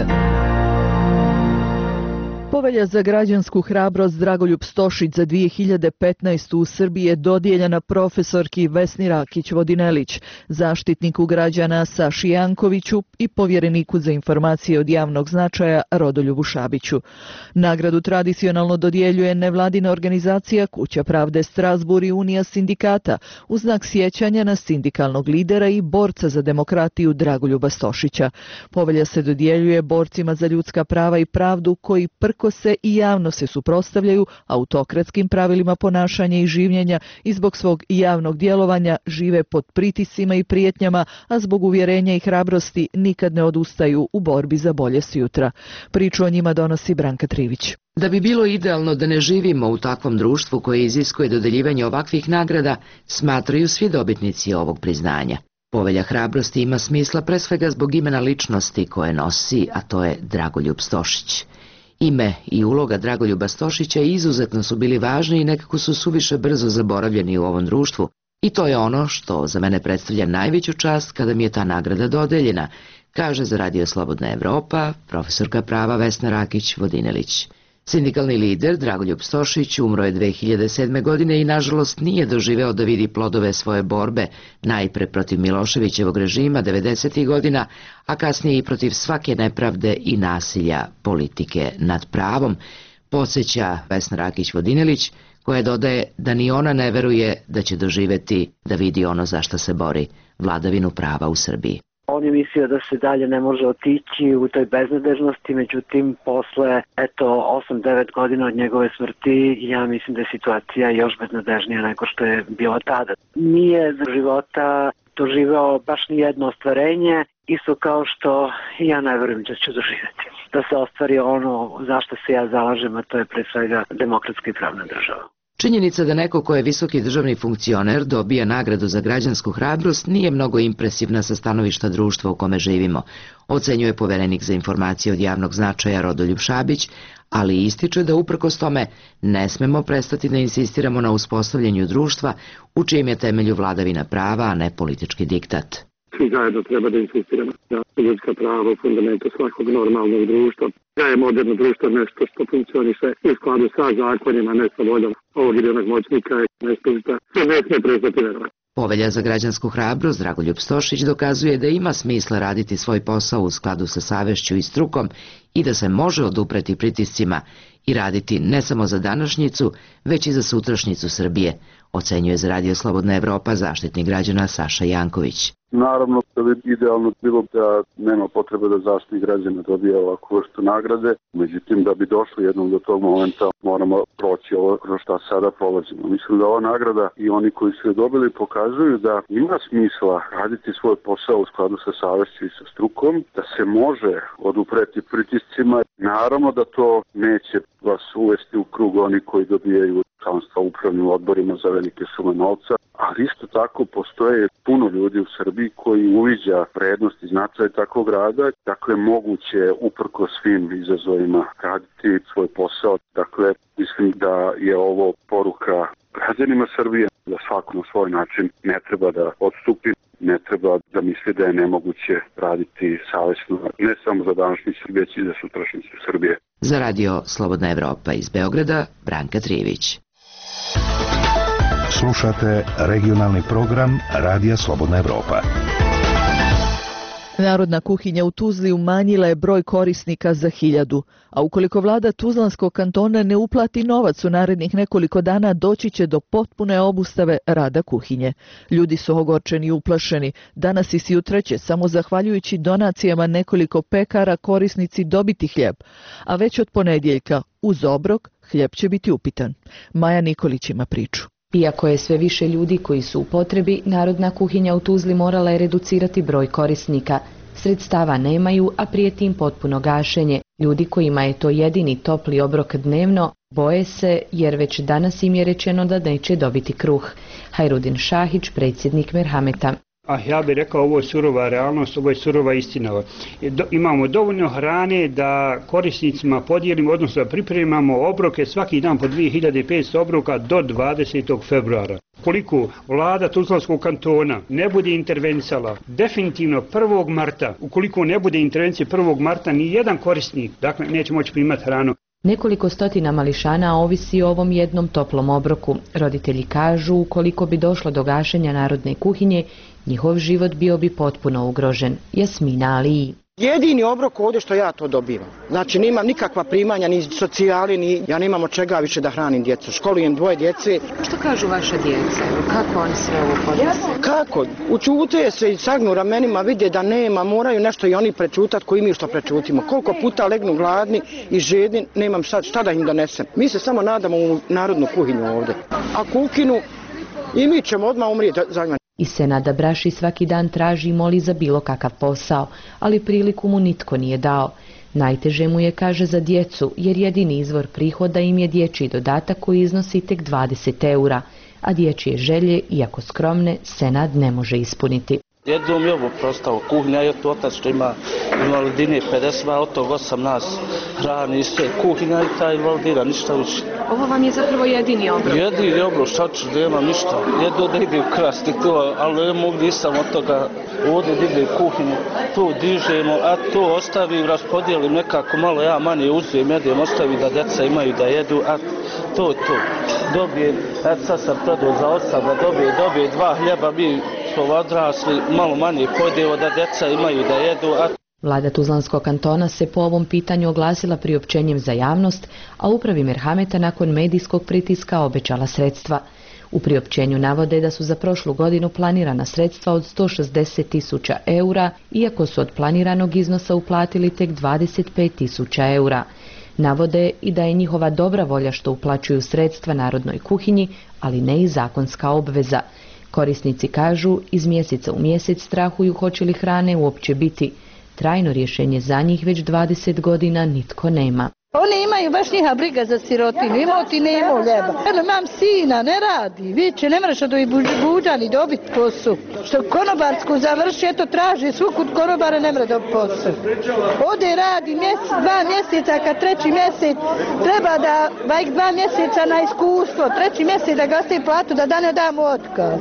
Povelja za građansku hrabrost Dragoljub Stošić za dvije hiljade petnaestu u Srbiji je dodijeljena profesorki Vesni Rakić-Vodinelić, zaštitniku građana Saši Jankoviću i povjereniku za informacije od javnog značaja Rodoljubu Šabiću. Nagradu tradicionalno dodjeljuje nevladina organizacija Kuća pravde Strasbur i Unija sindikata u znak sjećanja na sindikalnog lidera i borca za demokratiju Dragoljuba Stošića. Povelja se dodjeljuje borcima za ljudska prava i pravdu koji prko se i javno se suprotstavljaju autokratskim pravilima ponašanja i življenja i zbog svog javnog djelovanja žive pod pritiscima i prijetnjama, a zbog uvjerenja i hrabrosti nikad ne odustaju u borbi za bolje sutra. Priču o njima donosi Branka Trivić. Da bi bilo idealno da ne živimo u takvom društvu koje iziskuje dodeljivanje ovakvih nagrada, smatraju svi dobitnici ovog priznanja. Povelja hrabrosti ima smisla pre svega zbog imena ličnosti koje nosi, a to je Dragoljub Stošić. Ime i uloga Dragoljuba Stošića izuzetno su bili važni i nekako su suviše brzo zaboravljeni u ovom društvu. I to je ono što za mene predstavlja najveću čast kada mi je ta nagrada dodeljena, kaže za Radio Slobodna Evropa profesorka prava Vesna Rakić-Vodinelić. Sindikalni lider Dragoljub Stošić umro je dve hiljade sedme. godine i nažalost nije doživeo da vidi plodove svoje borbe, najpre protiv Miloševićevog režima devedesetih godina, a kasnije i protiv svake nepravde i nasilja politike nad pravom, podsjeća Vesna Rakić-Vodinelić, koja dodaje da ni ona ne veruje da će doživeti da vidi ono za što se bori, vladavinu prava u Srbiji. On je mislio da se dalje ne može otići u toj beznadežnosti, međutim, posle, eto, osam devet godina od njegove smrti, ja mislim da je situacija još beznadežnija nego što je bila tada. Nije za života doživeo baš ni jedno ostvarenje, isto kao što ja ne verujem da ću doživjeti. Da se ostvari ono zašto se ja zalažem, a to je pre svega demokratska i pravna država. Činjenica da neko ko je visoki državni funkcioner dobija nagradu za građansku hrabrost nije mnogo impresivna sa stanovišta društva u kome živimo, ocenjuje poverenik za informacije od javnog značaja Rodoljub Šabić, ali ističe da uprkos tome ne smemo prestati da insistiramo na uspostavljanju društva u čijem je temelju vladavina prava, a ne politički diktat. Svi zajedno treba da insistiramo da ljudska prava u fundamentu svakog normalnog društva. Da je moderno društvo nešto što funkcioniše u skladu sa zakonima, ne sa voljom ovog ili onog moćnika i nespozita. To ne smije prestati verovati. Povelja za građansku hrabrost Dragoljub Stošić dokazuje da ima smisla raditi svoj posao u skladu sa savešću i strukom i da se može odupreti pritiscima i raditi ne samo za današnjicu, već i za sutrašnjicu Srbije, ocenjuje za Radio Slobodna Evropa zaštitnik građana Saša Janković. Naravno da bi idealno bilo da nema potrebe da zaštitnik građana dobije ovakvu vrstu nagrade, međutim da bi došli jednom do tog momenta moramo proći ovo kroz šta sada prolazimo. Mislim da ova nagrada i oni koji su je dobili pokazuju da ima smisla raditi svoj posao u skladu sa savešću i sa strukom, da se može odupreti pritiscima. Naravno da to neće vas uvesti u krug oni koji dobijaju članstva u upravnim odborima za velike sume novca, ali isto tako postoje puno ljudi u Srbiji koji uviđa vrednost i značaj takvog rada, dakle moguće uprko svim izazovima raditi svoj posao. Dakle, mislim da je ovo poruka građanima Srbije da svako na svoj način ne treba da odstupi, ne treba da misli da je nemoguće raditi savesno, ne samo za današnjicu, već i za sutrašnjicu Srbije. Za Radio Slobodna Evropa iz Beograda, Branka Trijević. Slušate regionalni program Radija Slobodna Evropa. Narodna kuhinja u Tuzli umanjila je broj korisnika za hiljadu, a ukoliko vlada Tuzlanskog kantona ne uplati novac u narednih nekoliko dana, doći će do potpune obustave rada kuhinje. Ljudi su ogorčeni i uplašeni. Danas i sutra će, samo zahvaljujući donacijama nekoliko pekara, korisnici dobiti hljeb, a već od ponedjeljka uz obrok hljeb će biti upitan. Maja Nikolić ima priču. Iako je sve više ljudi koji su u potrebi, Narodna kuhinja u Tuzli morala je reducirati broj korisnika. Sredstava nemaju, a prijeti im potpuno gašenje. Ljudi kojima je to jedini topli obrok dnevno boje se, jer već danas im je rečeno da neće dobiti kruh. Hajrudin Šahić, predsjednik Merhameta. Ah, ja bih rekao, ovo je surova realnost, ovo je surova istina. Do, imamo dovoljno hrane da korisnicima podijelimo, odnosno da pripremamo obroke svaki dan po dvije hiljade petsto obroka do dvadesetog februara. Koliko vlada Tuzlanskog kantona ne bude intervenisala, definitivno prvog marta, ukoliko ne bude intervencije prvog marta, ni jedan korisnik, dakle, neće moći primati hranu. Nekoliko stotina mališana ovisi o ovom jednom toplom obroku. Roditelji kažu, ukoliko bi došlo do gašenja Narodne kuhinje, njihov život bio bi potpuno ugrožen. Jasmina Aliji. Jedini obrok ovdje što ja to dobivam. Znači nemam nikakva primanja, ni socijali, ni ja nemam od čega više da hranim djecu. Školujem dvoje djece. Što kažu vaše djece? Kako oni sve ovo podnose? Kako? Učute se i sagnu ramenima, vide da nema, moraju nešto i oni prečutati koji mi što prečutimo. Koliko puta legnu gladni i žedni, nemam sad šta da im donesem. Mi se samo nadamo u Narodnu kuhinju ovdje. Ako ukinu, i mi ćemo odmah umrijeti za njima. I Senada Braši svaki dan traži i moli za bilo kakav posao, ali priliku mu nitko nije dao. Najteže mu je, kaže, za djecu, jer jedini izvor prihoda im je dječji dodatak koji iznosi tek dvadeset eura, a dječje želje, iako skromne, Senad ne može ispuniti. Jednom je ovo prostalo, kuhinja je to otac što ima invalidine pedeset, od toga osam nas hrani i sve, kuhinja i ta invalidina, ništa više. Ovo vam je zapravo jedini obrok? Jedini obrok, šta ću, nema ništa, jedno da ide u krasti to, ali ne mogu nisam od toga, ovdje da ide u kuhinju, to dižemo, a to ostavim, raspodijelim nekako malo, ja manje uzvijem, jedem, ostavim da djeca imaju da jedu, a to je to. Dobijem, eto sad sam predao za osam, da dobije, dobije dva hljeba, mi smo odrasli, malo manje pojedemo da djeca imaju da jedu. A... Vlada Tuzlanskog kantona se po ovom pitanju oglasila priopćenjem za javnost, a upravi Merhameta nakon medijskog pritiska obećala sredstva. U priopćenju navode da su za prošlu godinu planirana sredstva od sto šezdeset tisuća eura, iako su od planiranog iznosa uplatili tek dvadeset pet tisuća eura. Navode i da je njihova dobra volja što uplaćuju sredstva Narodnoj kuhinji, ali ne i zakonska obveza. Korisnici kažu, iz mjeseca u mjesec strahuju hoće li hrane uopće biti. Trajno rješenje za njih već dvadeset godina nitko nema. Oni imaju baš njiha briga za sirotinu, imao ti nema ljeba. Evo, imam sina, ne radi, viće, ne mreš od ovih buđani dobiti posao. Što konobarsku završi, eto traži, svuk od konobara ne mre dobiti posao. Ode radi mjesec, dva mjeseca, kad treći mjesec treba da, bajk dva mjeseca na iskustvo, treći mjesec da ga ostaje platu, da da ne damo otkaz.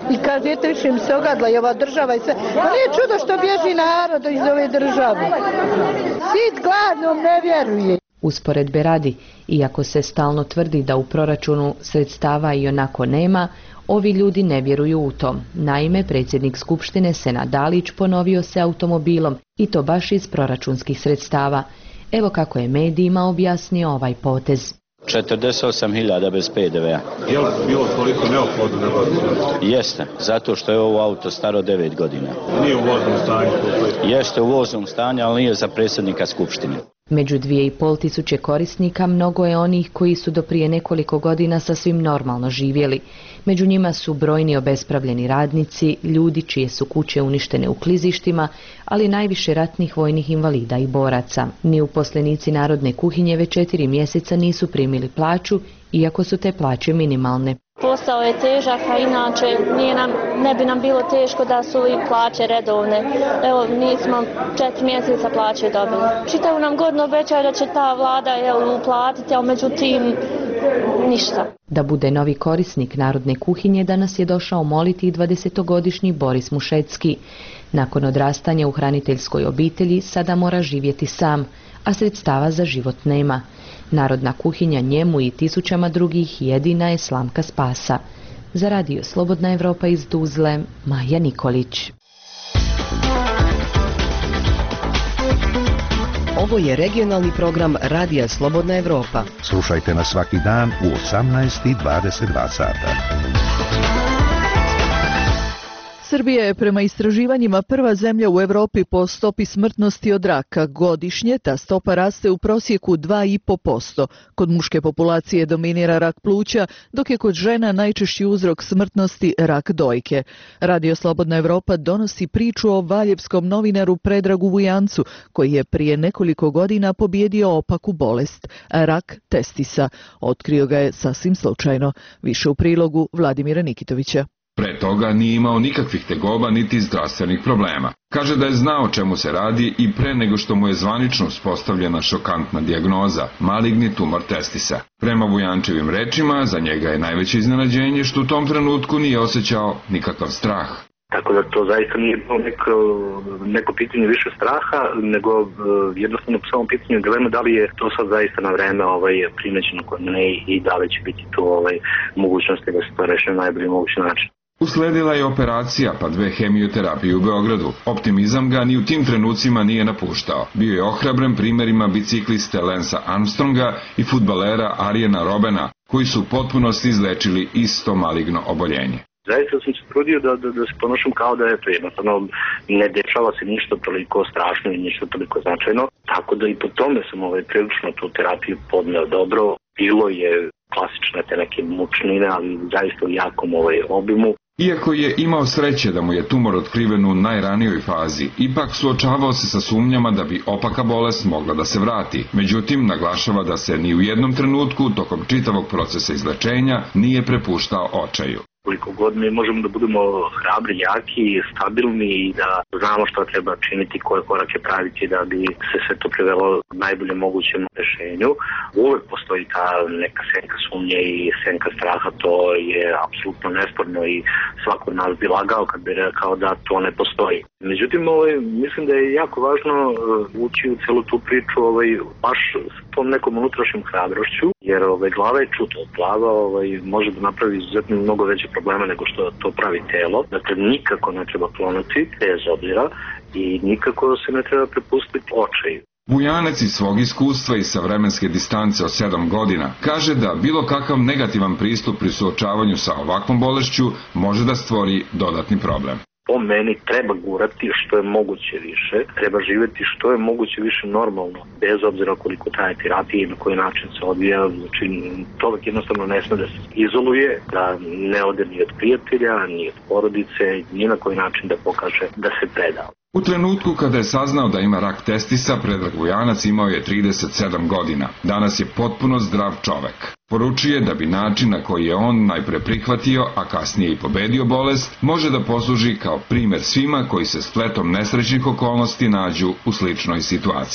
I kaže, eto više mi se ogadla i ova država i sve. Pa nije čudo što bježi narod iz ove države. Sit gladnom ne vjeruje. Usporedbe radi, iako se stalno tvrdi da u proračunu sredstava i onako nema, ovi ljudi ne vjeruju u to. Naime, predsjednik Skupštine Senad Dalić ponovio se automobilom i to baš iz proračunskih sredstava. Evo kako je medijima objasnio ovaj potez. četrdeset osam hiljada bez pe de vea. Je li bilo toliko neophodno da vas? Jeste, zato što je ovo auto staro devet godina. Nije u voznom stanju? Jeste u voznom stanju, ali nije za predsjednika Skupštine. Među dvije i pol tisuće korisnika mnogo je onih koji su do prije nekoliko godina sasvim normalno živjeli. Među njima su brojni obespravljeni radnici, ljudi čije su kuće uništene u klizištima, ali najviše ratnih vojnih invalida i boraca. Ni uposlenici Narodne kuhinje već četiri mjeseca nisu primili plaću, iako su te plaće minimalne. Posao je težak, a inače nije nam, ne bi nam bilo teško da su i plaće redovne. Evo, mi smo četiri mjeseca plaće dobili. Čitavu nam godinu obećaju da će ta vlada jel, uplatiti, ali međutim ništa. Da bude novi korisnik Narodne kuhinje danas je došao moliti i dvadesetogodišnji Boris Mušecki. Nakon odrastanja u hraniteljskoj obitelji sada mora živjeti sam, a sredstava za život nema. Narodna kuhinja njemu i tisućama drugih jedina je slamka spasa. Za radio Slobodna Evropa iz Tuzle, Maja Nikolić. Ovo je regionalni program Radija Slobodna Evropa. Slušajte nas svaki dan u osamnaest i dvadeset dva sata. Srbija je prema istraživanjima prva zemlja u Europi po stopi smrtnosti od raka. Godišnje ta stopa raste u prosjeku dva i po posto. Kod muške populacije dominira rak pluća, dok je kod žena najčešći uzrok smrtnosti rak dojke. Radio Slobodna Evropa donosi priču o valjevskom novinaru Predragu Vujancu, koji je prije nekoliko godina pobjedio opaku bolest, rak testisa. Otkrio ga je sasvim slučajno. Više u prilogu Vladimira Nikitovića. Pre toga nije imao nikakvih tegoba niti zdravstvenih problema. Kaže da je znao o čemu se radi i pre nego što mu je zvanično uspostavljena šokantna dijagnoza, maligni tumor testisa. Prema Vujančevim rečima, za njega je najveće iznenađenje što u tom trenutku nije osjećao nikakav strah. Tako da to zaista nije bilo neko, neko pitanje više straha, nego uh, jednostavno po samom pitanju dilema da li je to sad zaista na vreme ovaj, primećeno kod mene i da li će biti to ovaj, mogućnosti da se to reši na najbolji mogući način. Usledila je operacija pa dve hemioterapije u Beogradu. Optimizam ga ni u tim trenucima nije napuštao. Bio je ohrabren primjerima bicikliste Lensa Armstronga i fudbalera Arijena Robena, koji su u potpunosti izlečili isto maligno oboljenje. Zaista sam se trudio da, da, da se ponošam kao da je to jednostavno ne dešava se ništa toliko strašno i ništa toliko značajno. Tako da i po tome sam ovaj, prilično tu terapiju podneo dobro. Bilo je klasične te neke mučnine, ali zaista u jakom ovaj, obimu. Iako je imao sreće da mu je tumor otkriven u najranijoj fazi, ipak suočavao se sa sumnjama da bi opaka bolest mogla da se vrati. Međutim, naglašava da se ni u jednom trenutku tokom čitavog procesa izlečenja nije prepuštao očaju. Koliko god mi možemo da budemo hrabri, jaki, stabilni i da znamo što treba činiti, koje korake praviti da bi se sve to privelo najbolje mogućem rešenju. Uvek postoji ta neka senka sumnje i senka straha, to je apsolutno nesporno i svako od nas bi lagao kad bi rekao da to ne postoji. Međutim, ovaj, mislim da je jako važno ući u celu tu priču ovaj, baš s tom nekom unutrašnjom hrabrošću, jer ovaj, glava je čuta, glava ovaj, može da napravi izuzetno mnogo veće problema nego što to pravi telo. Dakle, nikako ne treba klonuti, bez obzira, i nikako se ne treba prepustiti očaju. Vujanec iz svog iskustva i sa vremenske distance od sedam godina kaže da bilo kakav negativan pristup pri suočavanju sa ovakvom bolešću može da stvori dodatni problem. Po meni treba gurati što je moguće više, treba živjeti što je moguće više normalno, bez obzira koliko traje terapija i na koji način se odvija. Znači, čovjek jednostavno ne sme da se izoluje, da ne ode ni od prijatelja, ni od porodice, ni na koji način da pokaže da se preda. U trenutku kada je saznao da ima rak testisa, Predrag Vujanac imao je trideset sedam godina. Danas je potpuno zdrav čovek. Poručuje da bi način na koji je on najpre prihvatio, a kasnije i pobedio bolest, može da posluži kao primjer svima koji se spletom nesrećnih okolnosti nađu u sličnoj situaciji.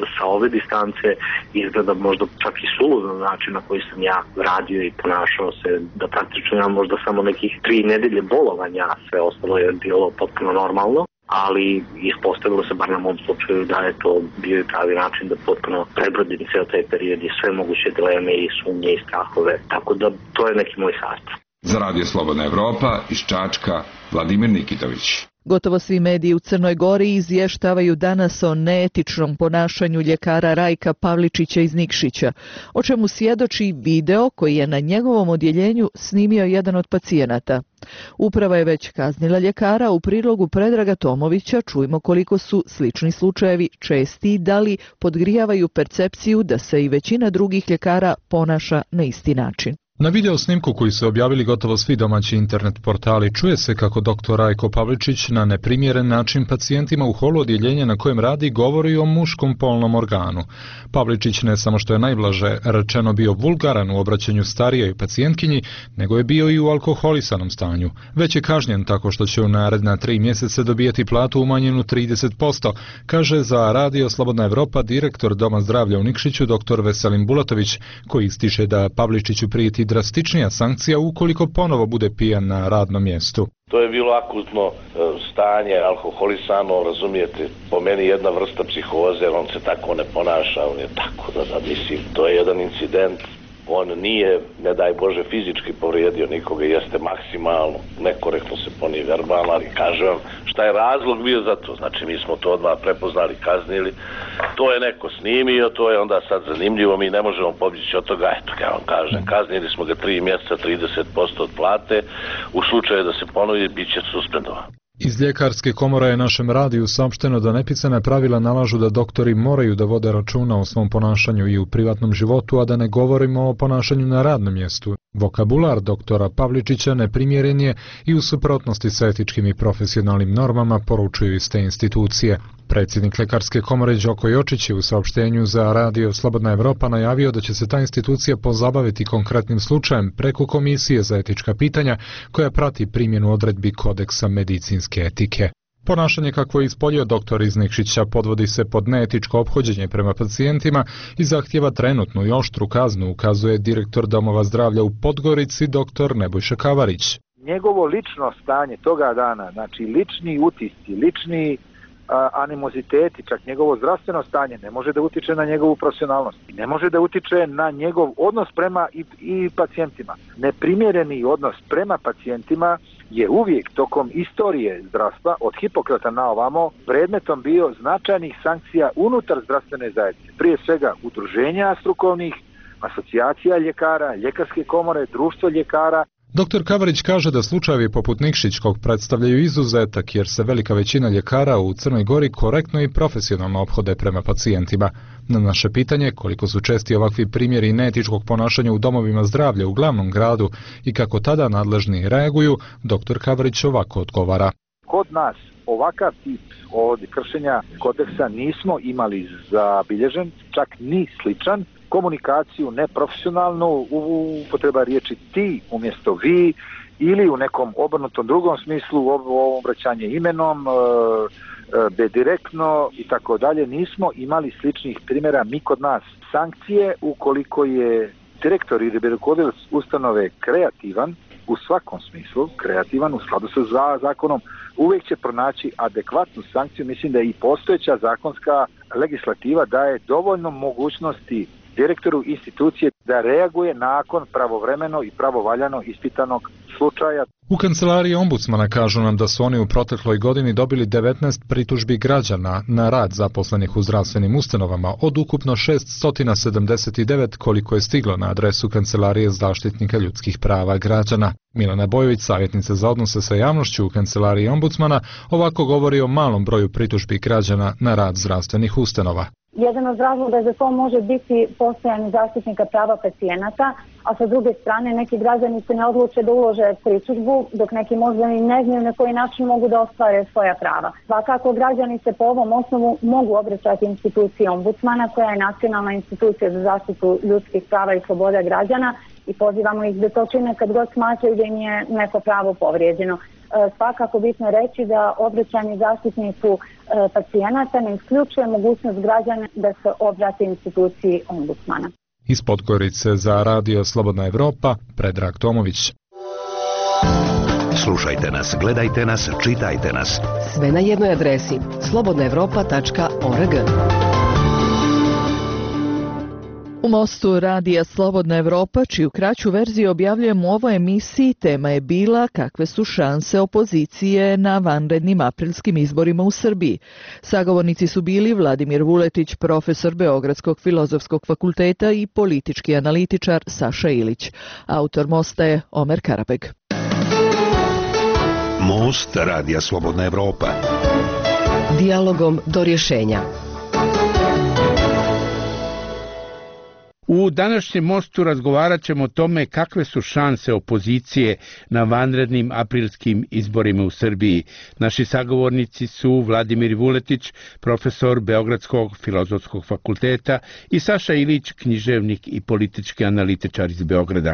sa ove distance izgleda možda čak i suludo način na koji sam ja radio i ponašao se, da praktično imam možda samo nekih tri nedelje bolovanja, a sve ostalo je bilo potpuno normalno, ali ispostavilo se bar na mom slučaju da je to bio i pravi način da potpuno prebrodim ceo taj period i sve moguće dileme i sumnje i strahove, tako da to je neki moj sastav. Za Radio Slobodna Evropa iz Čačka, Vladimir Nikitović. Gotovo svi mediji u Crnoj Gori izvještavaju danas o neetičnom ponašanju ljekara Rajka Pavličića iz Nikšića, o čemu svjedoči video koji je na njegovom odjeljenju snimio jedan od pacijenata. Uprava je već kaznila ljekara. U prilogu Predraga Tomovića čujmo koliko su slični slučajevi česti i da li podgrijavaju percepciju da se i većina drugih ljekara ponaša na isti način. Na video snimku koji su objavili gotovo svi domaći internet portali čuje se kako doktor Rajko Pavličić na neprimjeren način pacijentima u holu odjeljenja na kojem radi govori o muškom polnom organu. Pavličić ne samo što je najblaže rečeno bio vulgaran u obraćanju starijoj pacijentkinji, nego je bio i u alkoholisanom stanju. Već je kažnjen tako što će u naredna tri mjeseca dobijeti platu umanjenu trideset posto, kaže za Radio Slobodna Evropa direktor Doma zdravlja u Nikšiću doktor Veselin Bulatović, koji ističe da Pavličiću prijeti drastičnija sankcija ukoliko ponovo bude pijan na radnom mjestu. To je bilo akutno stanje, alkoholisano, razumijete, po meni jedna vrsta psihoze, on se tako ne ponaša, on je tako da, da mislim, to je jedan incident. On nije, ne daj Bože, fizički povrijedio nikoga, jeste maksimalno, nekorektno se ponije verbalno, ali kažem vam šta je razlog bio za to. Znači mi smo to odmah prepoznali, kaznili, to je neko snimio, to je onda sad zanimljivo, mi ne možemo pobjeći od toga, eto ja vam kažem, kaznili smo ga tri mjeseca, trideset posto od plate, u slučaju da se ponovi, bit će suspendovan. Iz ljekarske komore je našem radiju saopšteno da nepisana pravila nalažu da doktori moraju da vode računa o svom ponašanju i u privatnom životu, a da ne govorimo o ponašanju na radnom mjestu. Vokabular doktora Pavličića neprimjeren je i u suprotnosti sa etičkim i profesionalnim normama, poručuju iz te institucije. Predsjednik ljekarske komore Đoko Jočić je u saopštenju za Radio Slobodna Evropa najavio da će se ta institucija pozabaviti konkretnim slučajem preko Komisije za etička pitanja koja prati primjenu odredbi Kodeksa medicinske etike. Ponašanje kakvo je ispoljio doktor iz Nikšića podvodi se pod neetičko ophođenje prema pacijentima i zahtjeva trenutnu i oštru kaznu, ukazuje direktor Domova zdravlja u Podgorici doktor Nebojša Kavarić. Njegovo lično stanje toga dana, znači lični utisci, lični animoziteti, čak njegovo zdravstveno stanje ne može da utiče na njegovu profesionalnost i ne može da utiče na njegov odnos prema i, i pacijentima. Neprimjereni odnos prema pacijentima je uvijek tokom istorije zdravstva od Hipokrata na ovamo predmetom bio značajnih sankcija unutar zdravstvene zajednice. Prije svega udruženja strukovnih, asocijacija ljekara, ljekarske komore, društvo ljekara. Doktor Kavarić kaže da slučajevi poput Nikšićkog predstavljaju izuzetak jer se velika većina ljekara u Crnoj Gori korektno i profesionalno ophode prema pacijentima. Na naše pitanje koliko su česti ovakvi primjeri neetičkog ponašanja u domovima zdravlja u glavnom gradu i kako tada nadležni reaguju, doktor Kavarić ovako odgovara. Kod nas ovakav tip od kršenja kodeksa nismo imali zabilježen, čak ni sličan. Komunikaciju neprofesionalnu, upotreba riječi ti umjesto vi ili u nekom obrnutom drugom smislu, ovo obraćanje imenom, be direktno i tako dalje. Nismo imali sličnih primjera mi kod nas. Sankcije ukoliko je direktor ili rukovodilac ustanove kreativan, u svakom smislu kreativan u skladu sa zakonom, uvijek će pronaći adekvatnu sankciju. Mislim da i postojeća zakonska legislativa daje dovoljno mogućnosti direktoru institucije da reaguje nakon pravovremeno i pravovaljano ispitanog slučaja. U kancelariji ombudsmana kažu nam da su oni u protekloj godini dobili devetnaest pritužbi građana na rad zaposlenih u zdravstvenim ustanovama od ukupno šessto sedamdeset devet koliko je stiglo na adresu Kancelarije zaštitnika ljudskih prava građana. Milana Bojović, savjetnica za odnose sa javnošću u kancelariji ombudsmana, ovako govori o malom broju pritužbi građana na rad zdravstvenih ustanova. Jedan od razloga za to može biti postojanje zaštitnika prava pacijenata, a sa druge strane neki građani se ne odluče da ulože pritužbu, dok neki možda i ne znaju na koji način mogu da ostvare svoja prava. Svakako građani se po ovom osnovu mogu obraćati instituciji ombudsmana, koja je nacionalna institucija za zaštitu ljudskih prava i sloboda građana, i pozivamo ih da to čine kad god smatraju da im je neko pravo povrijeđeno. svakako bitno reći da obraćanje zaštitniku pacijenata ne isključuje mogućnost građana da se obrate instituciji ombudsmana. Iz Podgorice za Radio Slobodna Evropa, Predrag Tomović. Slušajte nas, gledajte nas, čitajte nas. Sve na jednoj adresi slobodna evropa tačka org. U Mostu Radija Slobodna Evropa, čiju kraću verziju objavljujemo u ovoj emisiji, tema je bila kakve su šanse opozicije na vanrednim aprilskim izborima u Srbiji. Sagovornici su bili Vladimir Vuletić, profesor Beogradskog filozofskog fakulteta i politički analitičar Saša Ilić. Autor Mosta je Omer Karabeg. Most Radija Slobodna Evropa. Dijalogom do rješenja. U današnjem Mostu razgovarat ćemo o tome kakve su šanse opozicije na vanrednim aprilskim izborima u Srbiji. Naši sagovornici su Vladimir Vuletić, profesor Beogradskog filozofskog fakulteta, i Saša Ilić, književnik i politički analitičar iz Beograda.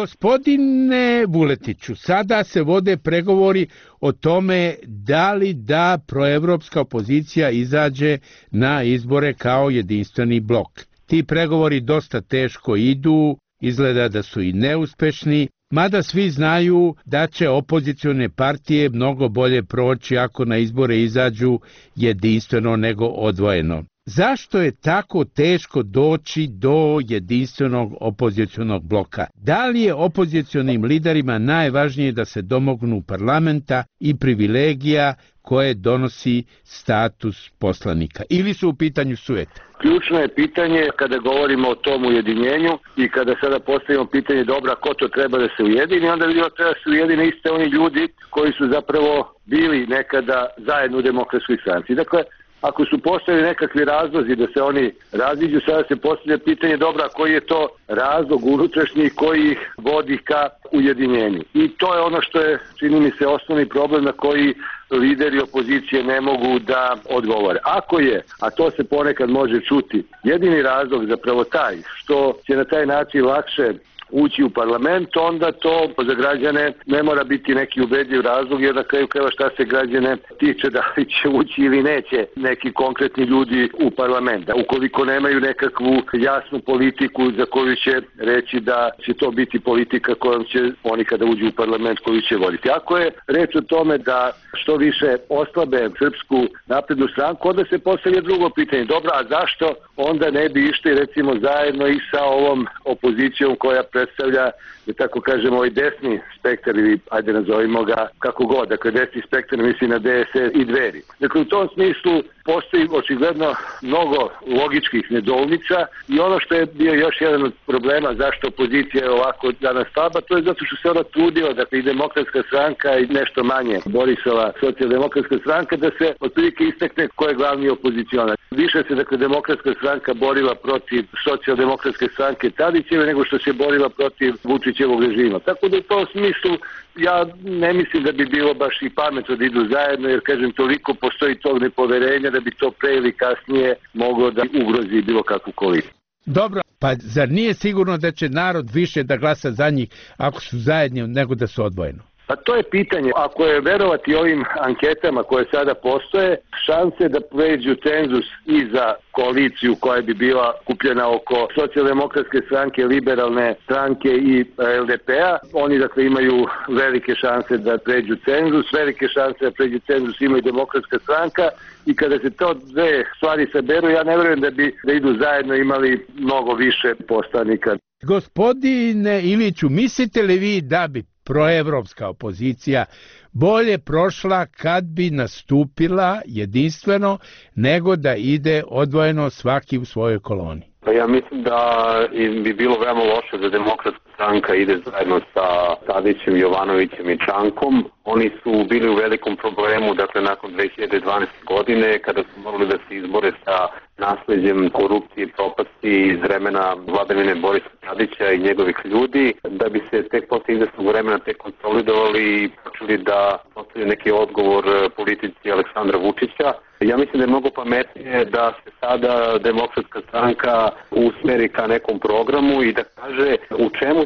Gospodine Vuletiću, sada se vode pregovori o tome da li da proevropska opozicija izađe na izbore kao jedinstveni blok. Ti pregovori dosta teško idu, izgleda da su i neuspešni, mada svi znaju da će opozicione partije mnogo bolje proći ako na izbore izađu jedinstveno nego odvojeno. Zašto je tako teško doći do jedinstvenog opozicionog bloka? Da li je opozicionim liderima najvažnije da se domognu parlamenta i privilegija koje donosi status poslanika? Ili su u pitanju sujete? Ključno je pitanje kada govorimo o tom ujedinjenju i kada sada postavimo pitanje dobra ko to treba da se ujedini, onda vidimo da treba da se ujedine iste oni ljudi koji su zapravo bili nekada zajedno u Demokratskoj stranci. Dakle, ako su postavili nekakvi razlozi da se oni raziđu, sada se postavlja pitanje dobra koji je to razlog unutrašnji koji ih vodi ka ujedinjenju. I to je ono što je, čini mi se, osnovni problem na koji lideri opozicije ne mogu da odgovore. Ako je, a to se ponekad može čuti, jedini razlog zapravo taj što će na taj način lakše ući u parlament, onda to za građane ne mora biti neki ubedljiv razlog, jer na kraju krajeva šta se građane tiče da li će ući ili neće neki konkretni ljudi u parlament. Ukoliko nemaju nekakvu jasnu politiku za koju će reći da će to biti politika kojom će oni kada uđu u parlament koju će voditi. Ako je reč o tome da što više oslabe Srpsku naprednu stranku, onda se postavlja drugo pitanje. Dobro, a zašto onda ne bi išli recimo zajedno i sa ovom opozicijom koja predstavlja, da tako kažemo, ovaj desni spektar ili ajde nazovimo ga kako god, dakle desni spektar misli na D S S i Dveri. Dakle u tom smislu postoji očigledno mnogo logičkih nedoumica i ono što je bio još jedan od problema zašto opozicija je ovako danas slaba, to je zato što se ona trudila, dakle i Demokratska stranka i nešto manje Borisova socijaldemokratska stranka, da se otprilike istakne ko je glavni opozicionar. Više se dakle Demokratska stranka borila protiv socijaldemokratske stranke Tadićeve nego što se borila protiv Vučićevog režima. Tako da u tom smislu ja ne mislim da bi bilo baš i pametno da idu zajedno, jer kažem toliko postoji tog nepoverenja da bi to pre ili kasnije moglo da ugrozi bilo kakvu koaliciju. Dobro, pa zar nije sigurno da će narod više da glasa za njih ako su zajedni nego da su odvojeno? Pa to je pitanje. Ako je verovati ovim anketama koje sada postoje, šanse da pređu cenzus i za koaliciju koja bi bila kupljena oko socijaldemokratske stranke, liberalne stranke i L D P-a, oni dakle imaju velike šanse da pređu cenzus, velike šanse da pređu cenzus ima i Demokratska stranka i kada se to dve stvari saberu, ja ne verujem da bi da idu zajedno imali mnogo više poslanika. Gospodine Iliću, mislite li vi da bi proevropska opozicija bolje prošla kad bi nastupila jedinstveno nego da ide odvojeno svaki u svojoj koloni? Pa ja mislim da bi bilo veoma loše da Demokratska stranka ide zajedno sa Tadićem, Jovanovićem i Čankom. Oni su bili u velikom problemu, dakle, nakon dve hiljade dvanaeste. godine, kada su morali da se izbore sa nasleđem korupcije i propasti iz vremena vladavine Borisa Tadića i njegovih ljudi, da bi se tek posle izvesnog vremena tek konsolidovali i počeli da postavljaju neki odgovor politici Aleksandra Vučića. Ja mislim da je mnogo pametnije da se sada Demokratska stranka usmeri ka nekom programu i da kaže u čemu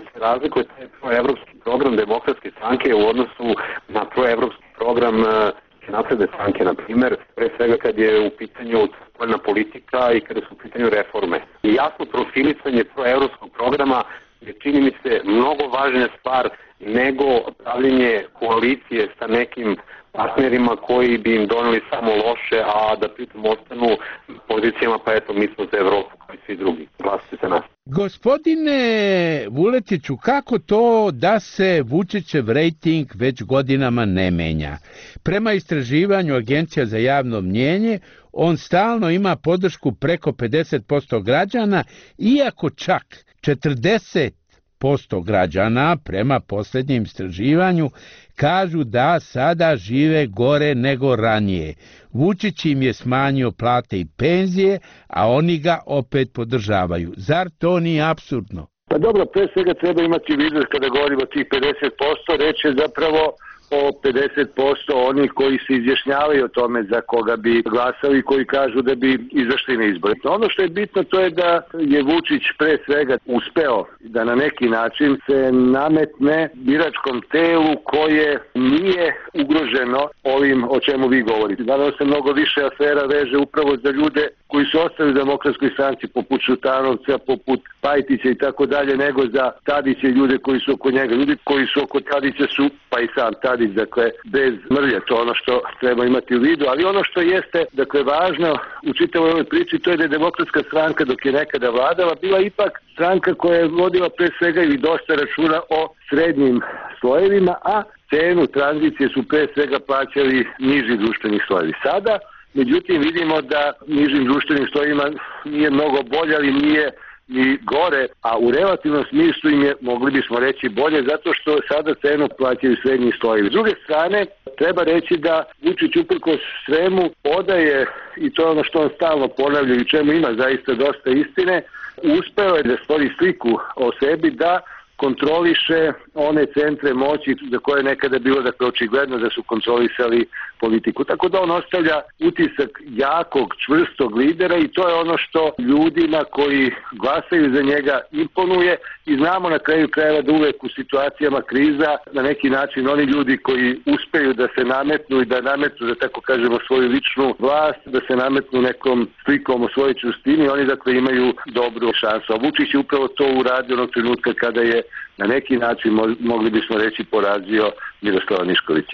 se razlikuje taj proevropski program demokratske stranke u odnosu na proevropski program napredne stranke, na primjer, pre svega kad je u pitanju spoljna politika i kada su u pitanju reforme. I jasno profilisanje proevropskog programa je, čini mi se, mnogo važnija stvar nego pravljenje koalicije sa nekim partnerima koji bi im doneli samo loše, a da pritom ostanu pozicijama, pa eto, mi smo za Evropu kao i svi drugi. Glasite za nas. Gospodine Vuletiću, kako to da se Vučićev rejting već godinama ne menja? Prema istraživanju Agencija za javno mnjenje, on stalno ima podršku preko pedeset posto građana, iako čak četrdeset posto građana prema posljednjem istraživanju kažu da sada žive gore nego ranije. Vučić im je smanjio plate i penzije, a oni ga opet podržavaju. Zar to nije apsurdno? Pa dobro, pre svega treba imati vidu kada govorimo o tih pedeset posto, reč je zapravo o pedeset posto onih koji se izjašnjavaju o tome za koga bi glasali i koji kažu da bi izašli na izbore. Ono što je bitno to je da je Vučić pre svega uspeo da na neki način se nametne biračkom telu koje nije ugroženo ovim o čemu vi govorite. Naravno se mnogo više afera veže upravo za ljude koji su ostali u demokratskoj stranci, poput Šutanovca, poput Pajtića i tako dalje, nego za Tadića i ljude koji su oko njega. Ljudi koji su oko Tadića su, pa i sam Tadić, dakle, bez mrlje, to ono što treba imati u vidu. Ali ono što jeste, dakle, važno u čitavoj ovoj priči, to je da je demokratska stranka, dok je nekada vladala, bila ipak stranka koja je vodila pre svega ili dosta računa o srednjim slojevima, a cenu tranzicije su pre svega plaćali niži društveni slojevi. Sada, međutim, vidimo da nižim društvenim slojevima nije mnogo bolje, ali nije ni gore, a u relativnom smislu im je, mogli bismo reći, bolje, zato što sada cenu plaćaju srednji slojevi. S druge strane, treba reći da Vučić uprkos svemu odaje, i to je ono što on stalno ponavlja i čemu ima zaista dosta istine, uspeo je da stvori sliku o sebi da kontroliše one centre moći za koje je nekada bilo, dakle, očigledno da su kontrolisali politiku. Tako da on ostavlja utisak jakog, čvrstog lidera i to je ono što ljudima koji glasaju za njega imponuje i znamo na kraju krajeva da uvek u situacijama kriza na neki način oni ljudi koji uspeju da se nametnu i da nametnu, da tako kažemo, svoju ličnu vlast, da se nametnu nekom slikom o svojoj čvrstini, oni dakle imaju dobru šansu. A Vučić je upravo to uradio onog trenutka kada je na neki način, mogli bismo reći, porazio Miroslava Miškovića.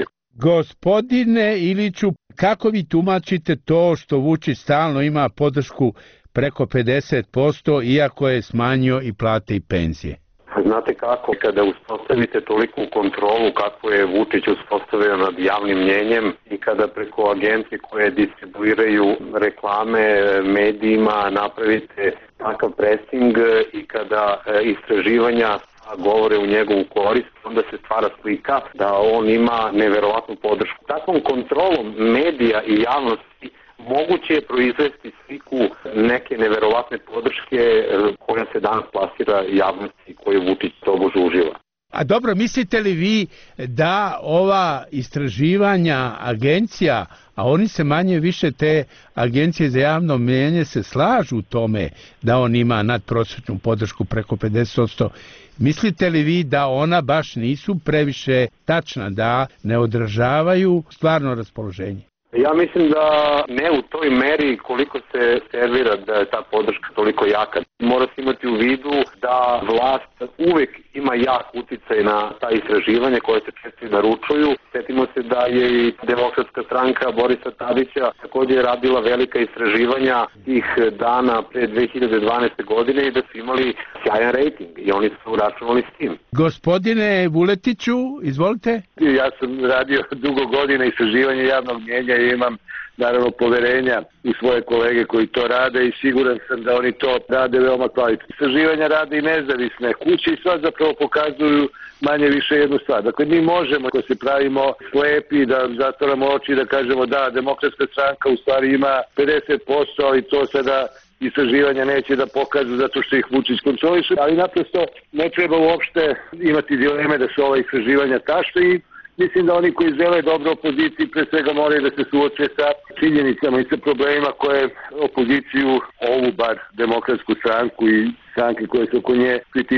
Gospodine Iliću, kako vi tumačite to što Vučić stalno ima podršku preko pedeset posto, iako je smanjio i plate i penzije? Znate kako, kada uspostavite toliku kontrolu kako je Vučić uspostavio nad javnim mnjenjem i kada preko agencije koje distribuiraju reklame medijima napravite takav pressing i kada istraživanja govore u njegovu korist, onda se stvara slika da on ima neverovatnu podršku. Takvom kontrolom medija i javnosti moguće je proizvesti sliku neke neverovatne podrške koja se danas plasira javnosti koju Vučić tobože uživa. A dobro, mislite li vi da ova istraživanja agencija, a oni se manje više te agencije za javno mnjenje se slažu u tome da on ima nadprosječnu podršku preko pedeset posto, mislite li vi da ona baš nisu previše tačna, da ne odražavaju stvarno raspoloženje? Ja mislim da ne u toj meri koliko se servira da je ta podrška toliko jaka. Mora se imati u vidu da vlast uvek ima jak uticaj na ta istraživanja koje se često naručuju. Sjetimo se da je i demokratska stranka Borisa Tadića također radila velika istraživanja tih dana pre dve hiljade dvanaeste. godine i da su imali sjajan rejting i oni su računali s tim. Gospodine Vuletiću, izvolite. Ja sam radio dugo godina istraživanja javnog mnjenja i imam naravno poverenja u svoje kolege koji to rade i siguran sam da oni to rade veoma kvalitetno. Istraživanja rade i nezavisne kuće i sva zapravo pokazuju manje više jednu stvar. Dakle, mi možemo da se pravimo slepi, da zatvoramo oči i da kažemo da demokratska stranka u stvari ima pedeset posto, ali to sada istraživanja neće da pokažu zato što ih Vučić kontroliše, ali naprosto ne treba uopšte imati dileme da su ova istraživanja tašna i mislim da oni koji žele dobro opoziciji pre svega moraju da se suoče sa činjenicama i sa problemima koje opoziciju, ovu bar demokratsku stranku i stranke koje se oko nje pritiskaju.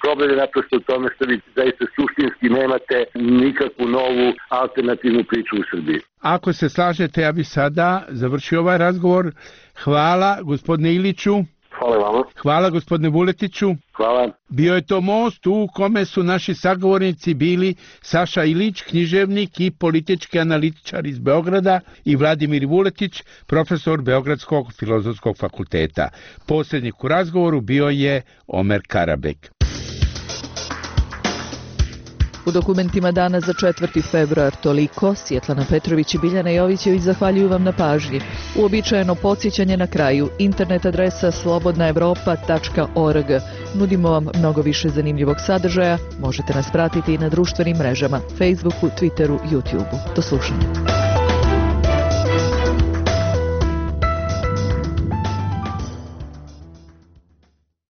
Problem je naprosto u tome što vi zaista suštinski nemate nikakvu novu alternativnu priču u Srbiji. Ako se slažete, ja bi sada završio ovaj razgovor. Hvala gospodine Iliću. Hvala vama. Hvala gospodine Vuletiću. Hvala. Bio je to most u kome su naši sagovornici bili Saša Ilić, književnik i politički analitičar iz Beograda, i Vladimir Vuletić, profesor Beogradskog filozofskog fakulteta. Posrednik u razgovoru bio je Omer Karabek. U dokumentima dana za četvrti februar toliko. Svjetlana Petrović i Biljana Jovićević zahvaljuju vam na pažnji. Uobičajeno podsjećanje na kraju. Internet adresa slobodna evropa tačka org. Nudimo vam mnogo više zanimljivog sadržaja. Možete nas pratiti i na društvenim mrežama, Facebooku, Twitteru, YouTubeu. Do slušanja.